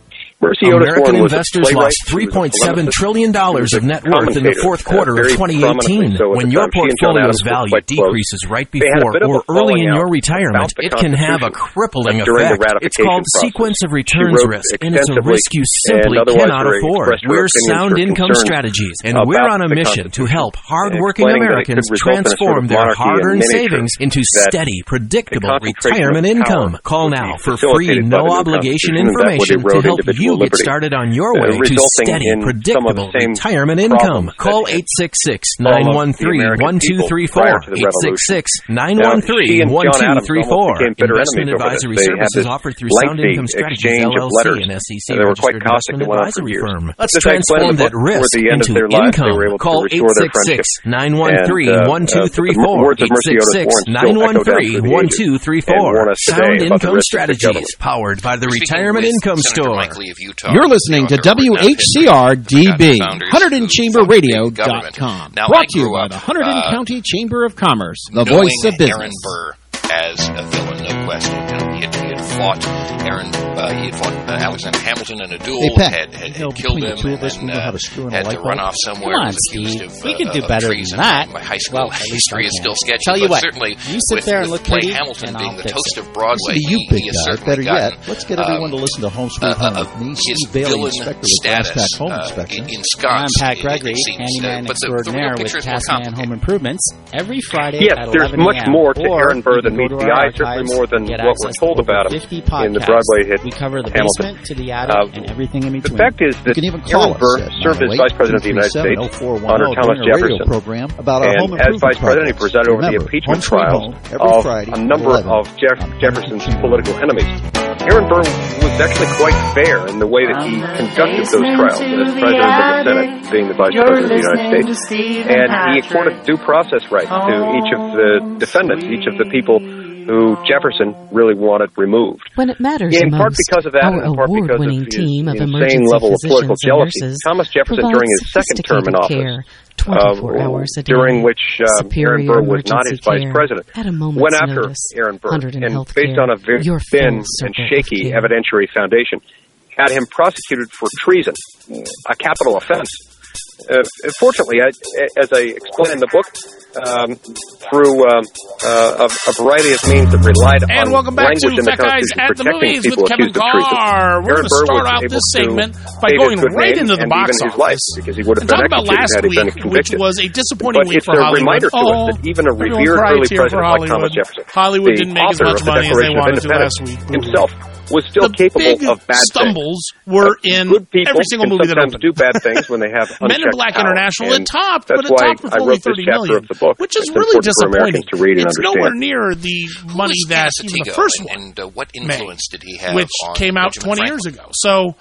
American investors lost three point seven trillion dollars of net worth in the fourth quarter of twenty eighteen. When your portfolio's value decreases right before or early in your retirement, it can have a crippling effect. It's called sequence of returns risk, and it's a risk you simply cannot afford. We're Sound Income Strategies, and we're on a mission to help hardworking Americans transform their hard-earned savings into steady, predictable retirement income. Call now for free, no-obligation information to help you get started on your way to steady, predictable retirement income. Call eight six six, nine one three, one two three four, eight six six, nine one three, one two three four. Investment advisory services offered through Sound Income Strategies, L L C, an S E C-registered investment advisory firm. Let's transform that risk into income. Call eight six six, nine one three, one two three four, eight six six, nine one three, one two three four. Sound Income Strategies, powered by the Retirement Income Store. You're listening to W H C R D B, Hunterdon Chamber Radio dot com. Brought to you by the Hunterdon uh, County Chamber of Commerce, the voice of business. Aaron Burr as a villain, no question. You know, he, had, he had fought Aaron, uh, he had fought uh, Alexander Hamilton in a duel, hey, Pat, had, had, you know, had killed him, two of us, and we know how to screw in had a light to run bulb. off somewhere. Come on, was accused Steve. of, we can uh, do better than that. My high school well, history is still sketchy. Tell you but what, certainly you sit with, there and with look Clay pretty, Hamilton and being I'll the toast it. of Broadway, Listen to you, he, big he guy. Better gotten, yet, let's get everyone um, to listen to Home Sweet uh, Home uh, with me, his Steve Bailey, villain Inspector with status Last Home uh, Inspection. in, in Scots. I'm Pat Gregory, it, it seems, handyman uh, extraordinaire with Tasman Home Improvements. Every Friday yes, at there's eleven much a.m. more to or Aaron Burr than meets the eye, certainly more than what we're told about him in the Broadway hit We cover the Hamilton. basement to the attic uh, and everything in between. The fact is that Aaron Burr served as Vice President of the United States under Thomas Jefferson, program about and as Vice President, he presided over the impeachment trials of a number of Jeff Jefferson's political enemies. Aaron Burr was actually quite fair in the way that he conducted those trials as President of the Senate, being the Vice President of the United States. And he accorded due process rights to each of the defendants, each of the people who Jefferson really wanted removed. When it matters in part most, because of that, our and in part because of his team of insane level of political jealousy, Thomas Jefferson, during his second term in office, twenty-four uh, hours a day, during which uh, Aaron Burr was not his vice president, went after notice, Aaron Burr, and healthcare, based on a very thin and shaky evidentiary foundation, had him prosecuted for treason, a capital offense. Uh, fortunately, I, as I explain in the book, um, through um, uh, a, a variety of means that relied and on welcome back language to in the Fat Guys at the Movies with Kevin Carr. We're going to start out this segment by going right into the box office because he would have and talk about last week, which was a disappointing but week for Hollywood. It's a reminder to oh, us that even a revered early president like Thomas Jefferson, Hollywood didn't make as much money as they wanted to last week. Himself was still the capable big of bad stumbles things. were in Good people every single movie that opened. do bad things when they have Men in Black power. International, it and topped, but it why topped with I only wrote this thirty chapter million, of the book. which is it's really disappointing. To read and it's understand. nowhere near the money that even the first one and, uh, what influence made, did he have which on came out Benjamin twenty Franklin? years ago. So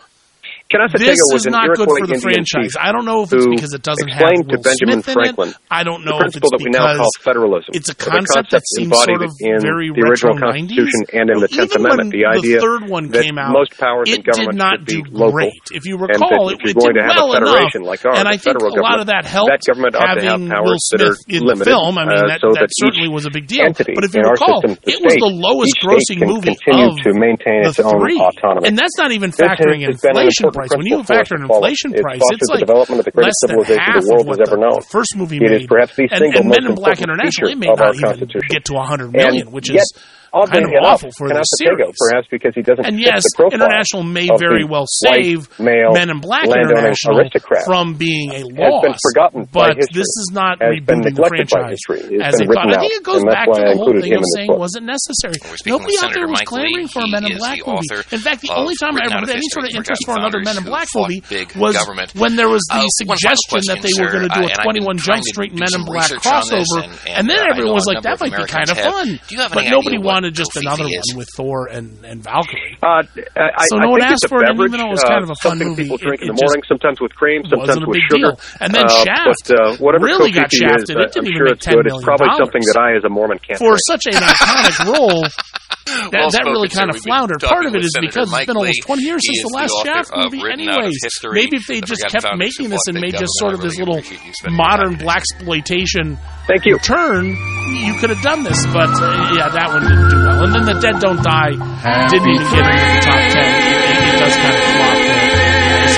this is not good for the franchise. I don't know if it's because it doesn't have Will to Benjamin Smith Franklin in it. I don't know the if it's that we now call because federalism. it's a concept that seems sort of in very the original retro Constitution nineties. and in the tenth Amendment. The idea the third one that came out, most powers it in government did not should be do local. great. If you recall, it, it, it did did well enough. Like ours, and I think a lot of that helped that government ought to have having powers Will Smith that are in limited, the film. I mean, uh, that, so that that certainly was a big deal. Entity but if you in our recall, system, it was the lowest grossing movie of to maintain its the own three. autonomy. And that's not even factoring inflation price. When you factor in inflation price, it's like less than half of what the first movie made. And Men in Black International, it may not even get to one hundred million, which is kind of awful for the series. Perhaps because he doesn't and yes, International may very well save Men in Black International from being a loss, but this is not rebooting the franchise as they thought. I think it goes back to the whole thing of saying, was it necessary? Nobody out there was clamoring for a Men in Black movie. In fact, the only time I ever had any sort of interest for another Men in Black movie was when there was the suggestion that they were going to do a twenty-one Jump Street Men in Black crossover, and then everyone was like, that might be kind of fun. But nobody wanted just another one with Thor and, and Valkyrie. Uh, I, so no I one think asked for it, and even though it was kind of a fun movie, people drink it, in the morning, sometimes with cream, sometimes with sugar. Deal. And then uh, Shaft but, uh, really got shafted. Is, it didn't I'm even sure make ten million dollars. It's probably something that I, as a Mormon, can't for drink. such an iconic role. That, well that really kind of floundered. Part of it is Senator because Mike it's been almost Lee. twenty years he since the last Shaft movie anyways. Maybe if they just kept making this and made just sort of this little modern blaxploitation Thank you. turn, you could have done this. But uh, yeah, that one didn't do well. And then The Dead Don't Die didn't even get into the top ten. It, it, it does kind of flop there.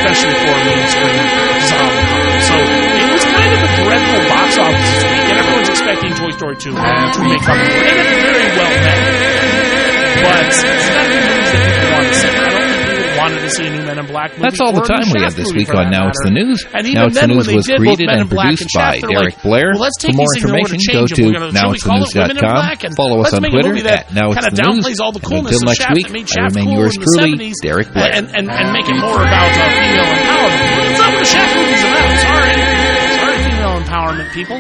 especially for a mainstream zombie horror. So it was kind of a dreadful box office this week, and everyone's expecting Toy Story two to make up for it. And it very well met. But it's not the news that people want to see. I don't think people wanted to see a new Men in Black movie. That's all the time we have this week on Now It's the News. Now It's the News was created and produced by Derek Blair. For more information, go to now it's the news dot com. Follow us on Twitter at Now It's the News. Until next week, I remain yours truly, Derek Blair. And, and, and make it more about uh, female empowerment. That's not what a Shaft movie's about. Sorry. Sorry, female empowerment people.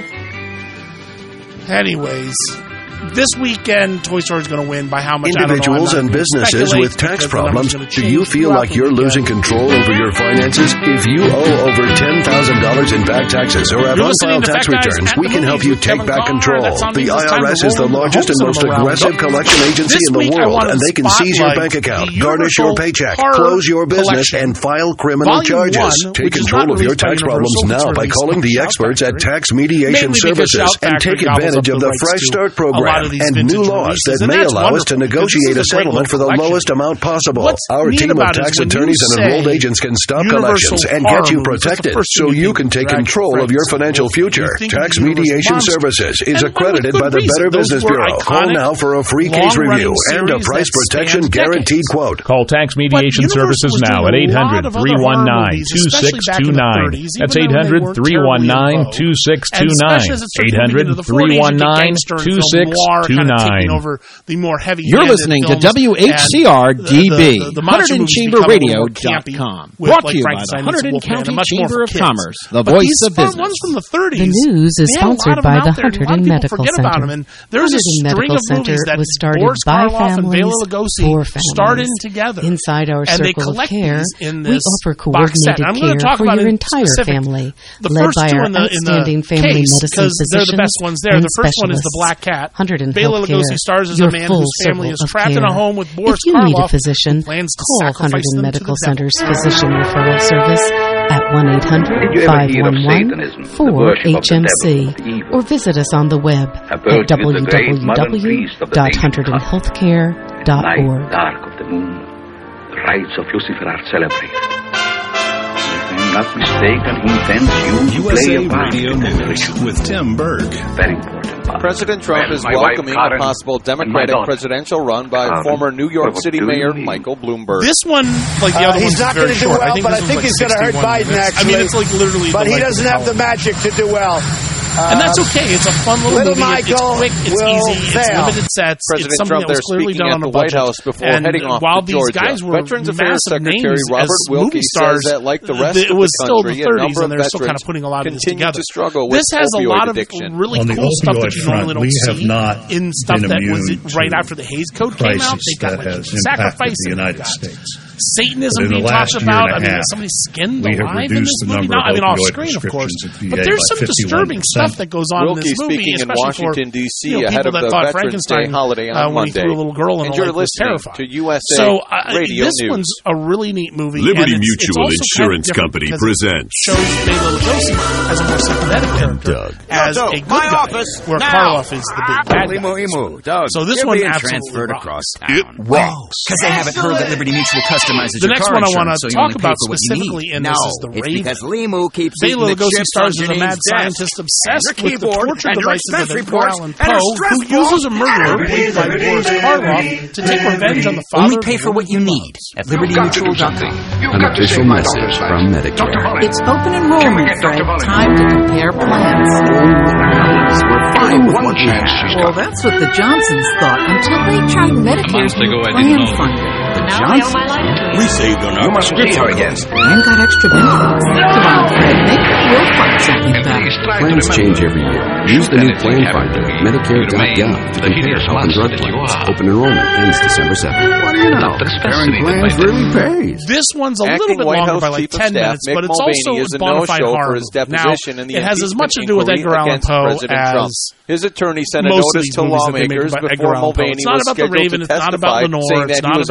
Anyways, this weekend, Toy Story is going to win by how much? Individuals and businesses with tax problems, do you feel like you're losing control over your finances? If you owe over ten thousand dollars in back taxes or have unfiled tax returns, we can help you take back control. The I R S is the largest and most aggressive collection agency in the world, and they can seize your bank account, garnish your paycheck, close your business, and file criminal charges. Take control of your tax problems now by calling the experts at Tax Mediation Services and take advantage of the Fresh Start program and new laws that may allow us to negotiate a settlement for the lowest amount possible. Our team of tax attorneys and enrolled agents can stop collections and get you protected so you can take control of your financial future. Tax Mediation Services is accredited by the Better Business Bureau. Call now for a free case review and a price protection guaranteed quote. Call Tax Mediation Services now at eight hundred, three one nine, two six two nine. That's eight hundred, three one nine, two six two nine. eight hundred, three one nine, two six two nine. Over the more heavy. You're listening to W H C R D B, the, the, the Hunterdon Chamber Radio dot com. Brought to you by the Hunterdon County Chamber of Commerce, the but voice of business. Ones from the thirties, the news is sponsored by the Hunterdon Medical Center. There's a string of movies that was started Boris by Karloff families and Bela Lugosi for families. Starred in together. Inside our and circle of care, in we offer coordinated care talk for about your entire specific. family, the led by our in the, outstanding in the family case, medicine physicians they're the best ones there. and The first one is the Black Cat. Hunterdon Bela Healthcare, Lugosi stars as your a man full whose family is trapped care. in a home with Boris If you Karloff, need a physician, call Hunterdon Medical Center's Physician Referral Service at one eight hundred, five one one, four H M C or visit us on the web at w w w dot hunterdon healthcare dot org. Dark of the moon, the rites of Lucifer are celebrated. If I'm not mistaken, he intends you to play a part Radio News with Tim Berg. Very important. President Trump is welcoming a possible Democratic presidential run by former New York City Mayor Michael Bloomberg. This one, like the uh, other he's one, not going to do well, I but I think like he's going to hurt Biden. Actually, I mean, it's like literally. But he doesn't have the magic to do well. Uh, and that's okay. It's a fun little, little movie. Michael it's quick. It's easy. Fail. It's limited sets. President it's something Trump that was clearly done on the a budget. White House before and heading off while to these Georgia. guys were Veterans Affairs Secretary names Robert as Wilkie movie stars, says that, like the rest it of was the still country, the thirties, a and they're still kind of putting a lot of this together. To struggle with this has a lot of addiction. really on cool stuff that you front, normally don't see not in stuff that was right after the Hays Code came out. They got like sacrifice the United States. Satanism being talked about. I mean, is somebody skinned alive in this movie? Not, I mean, off screen, of course. But there's some disturbing stuff that goes on in this movie, especially for Washington, D C you know, ahead people of that the thought Veterans Frankenstein Day holiday on uh, when Monday. he threw a little girl in and the you're lake was listening terrifying. to U S A so uh, Radio this News. one's a really neat movie. Liberty and it's, Mutual it's Insurance kind of Company presents shows Bela Lugosi as a more sympathetic character, Doug. as Doug, a good my guy, office, where now. Karloff is the big bad guy. Emu, emu. Doug, so this one absolutely across town. It rocks. Because they haven't heard that Liberty Mutual customizes the your next car one I want to so talk about specifically in no, this is the it's Raven. because Limu keeps Bela eating the Lugosi chips stars on as a mad Janine's scientist desk. obsessed And your with the keyboard torture and your devices of expense Edgar reports Allan and a Poe, stress who uses a murderer played by Boris Karloff to take revenge on the father. Only pay for what you need at liberty mutual dot com. An official message from Medicare. It's open enrollment, Fred. Time to compare plans. We're fine with what chance she's got. Well, that's what the Johnsons thought until they tried Medicare's new plan finder. The Johnsons? We saved on our script again. And got extra benefits. Come on, Fred. Maybe we'll find something better. Plans change every year. Use the new plan finder at medicare dot gov to compare health and drug plans. Open enrollment ends December seventh. What do you know? Comparing plans really pays. This one's a little bit longer by like ten minutes, but it's also a bona fide horror. Now, it has as much to do with Edgar Allan Poe as his attorney sent a most of notice these to movies lawmakers that they make before about Edgar Allan Poe. Mulvaney It's not was about the scheduled Raven. to It's not testify, about Lenore. saying that It's he not was about acting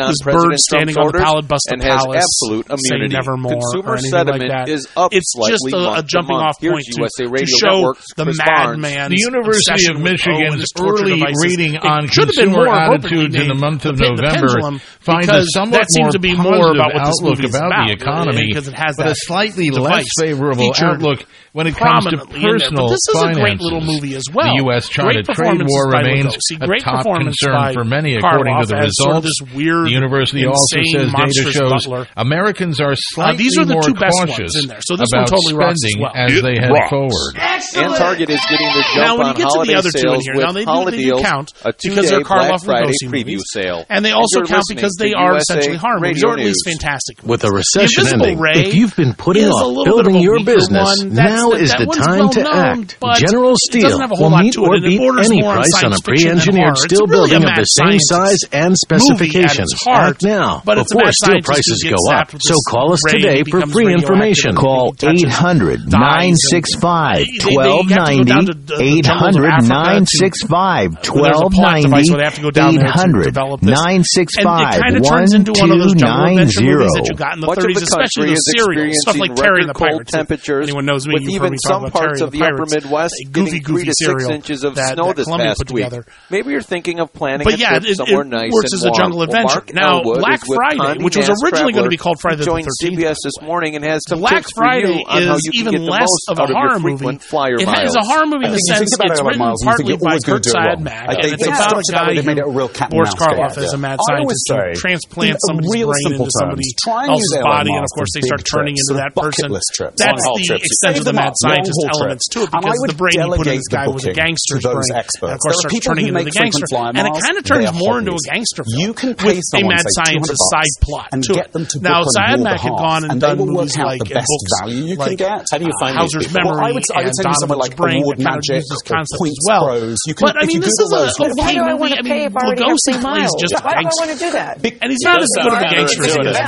on this bird President standing Trump's on the pallid bust and of has Palace, absolute immunity. Nevermore Consumer or sentiment like that. is up It's slightly just a, a jumping off point to, to show the madman. The University of Michigan's early reading on consumer attitudes in the month of November finds a somewhat more positive outlook about the economy, but a slightly less favorable outlook when it comes to personal this is finances. A great little movie as well. The U S China trade war remains a top concern for many, according to the results. Weird, the university also says data shows butler. Americans are slightly uh, these are the more two best cautious ones in there. So this about one totally spending as, well. as they head rocks. forward. Excellent. And Target is getting the jump now, when on you get to the other two in here, now they do, they do count a because they're Karloff Friday Lugosi preview movies, sale. and they also count because they are essentially horror movies, or at least fantastic movies. With a recession ending, if you've been putting off building your business, now is the time to act. General Steel will meet or beat any price on a pre-engineered steel building of the same size and specifications. Act now before steel prices go up. So call us today for free information. Call eight hundred, nine six five, one two nine zero, eight hundred, nine six five, one two nine zero, eight hundred, nine six five, one two nine zero. Much of the country is experiencing record cold temperatures, with even some parts of the upper Midwest getting three to six inches of snow this past week. Maybe you're thinking of planning a trip somewhere nice and warm. But yeah, it works as a jungle adventure. Now, Black Friday, which was originally going to be called Friday the thirteenth, joined C B S this morning and has some Black tips for you Friday on how is you can even get the less most of a out of horror your frequent movie. flyer It miles. is a horror movie in the sense it's written partly by Kurt Siodmak, and it's about a guy who, Boris Karloff as a mad scientist, who transplants somebody's brain into somebody else's body, and of course they start turning into that person. That's the extent of the mad scientist elements to it, because the brain he put in this guy was a gangster's brain, and of course starts turning into the gangster, and it kind of turns more into a gangster film with a mad scientist side plot to it. Now, Siodmak had gone and done movies like books like Hauser's Memory and Donovan's Brain that kind of uses this concept as well. But I mean, this is a okay movie. I mean, Lugosi plays just a gangster, and he's not as good of a gangster as he is.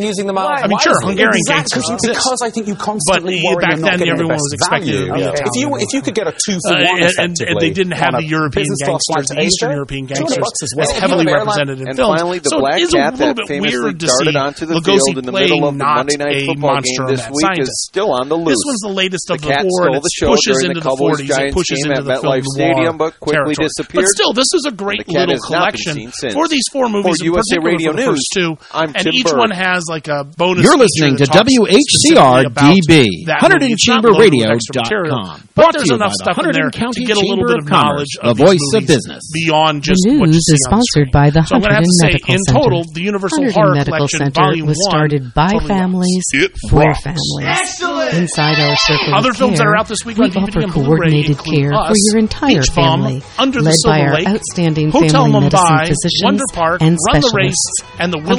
I mean, sure, Hungarian gangsters exist, because I think you constantly but back then everyone was expecting to be If you if you could get a two for one, uh, and, and they didn't have the European gangsters, the Eastern European gangsters, as heavily represented in films. So it is a little bit weird to see Lugosi playing not a monster and that scientist. Still on the loose. This one's the latest of the, the four, and it pushes into the forties, it pushes into the film Stadium, but quickly disappeared. But still, this is a great little collection for these four movies, in particular for the first two, and each one has like a bonus. You're listening to W H C R D B, Hunterdon Chamber Radio dot com. But there's enough stuff in there to get a little bit of knowledge of the voice of business beyond just the what you news see is sponsored by the so Hunterdon Medical in Center. total, the Universal Hunterdon Horror Medical Collection, Center Volume was started by totally families for families. Excellent. Inside our circle Other of films care, that are out this week we on D V D offer and Blu-ray coordinated care us, for your entire Beach Bum, family, Under the led Silver by our Lake, outstanding Hotel family Mumbai, medicine physicians Wonder Park, and Run the specialists. Race, and the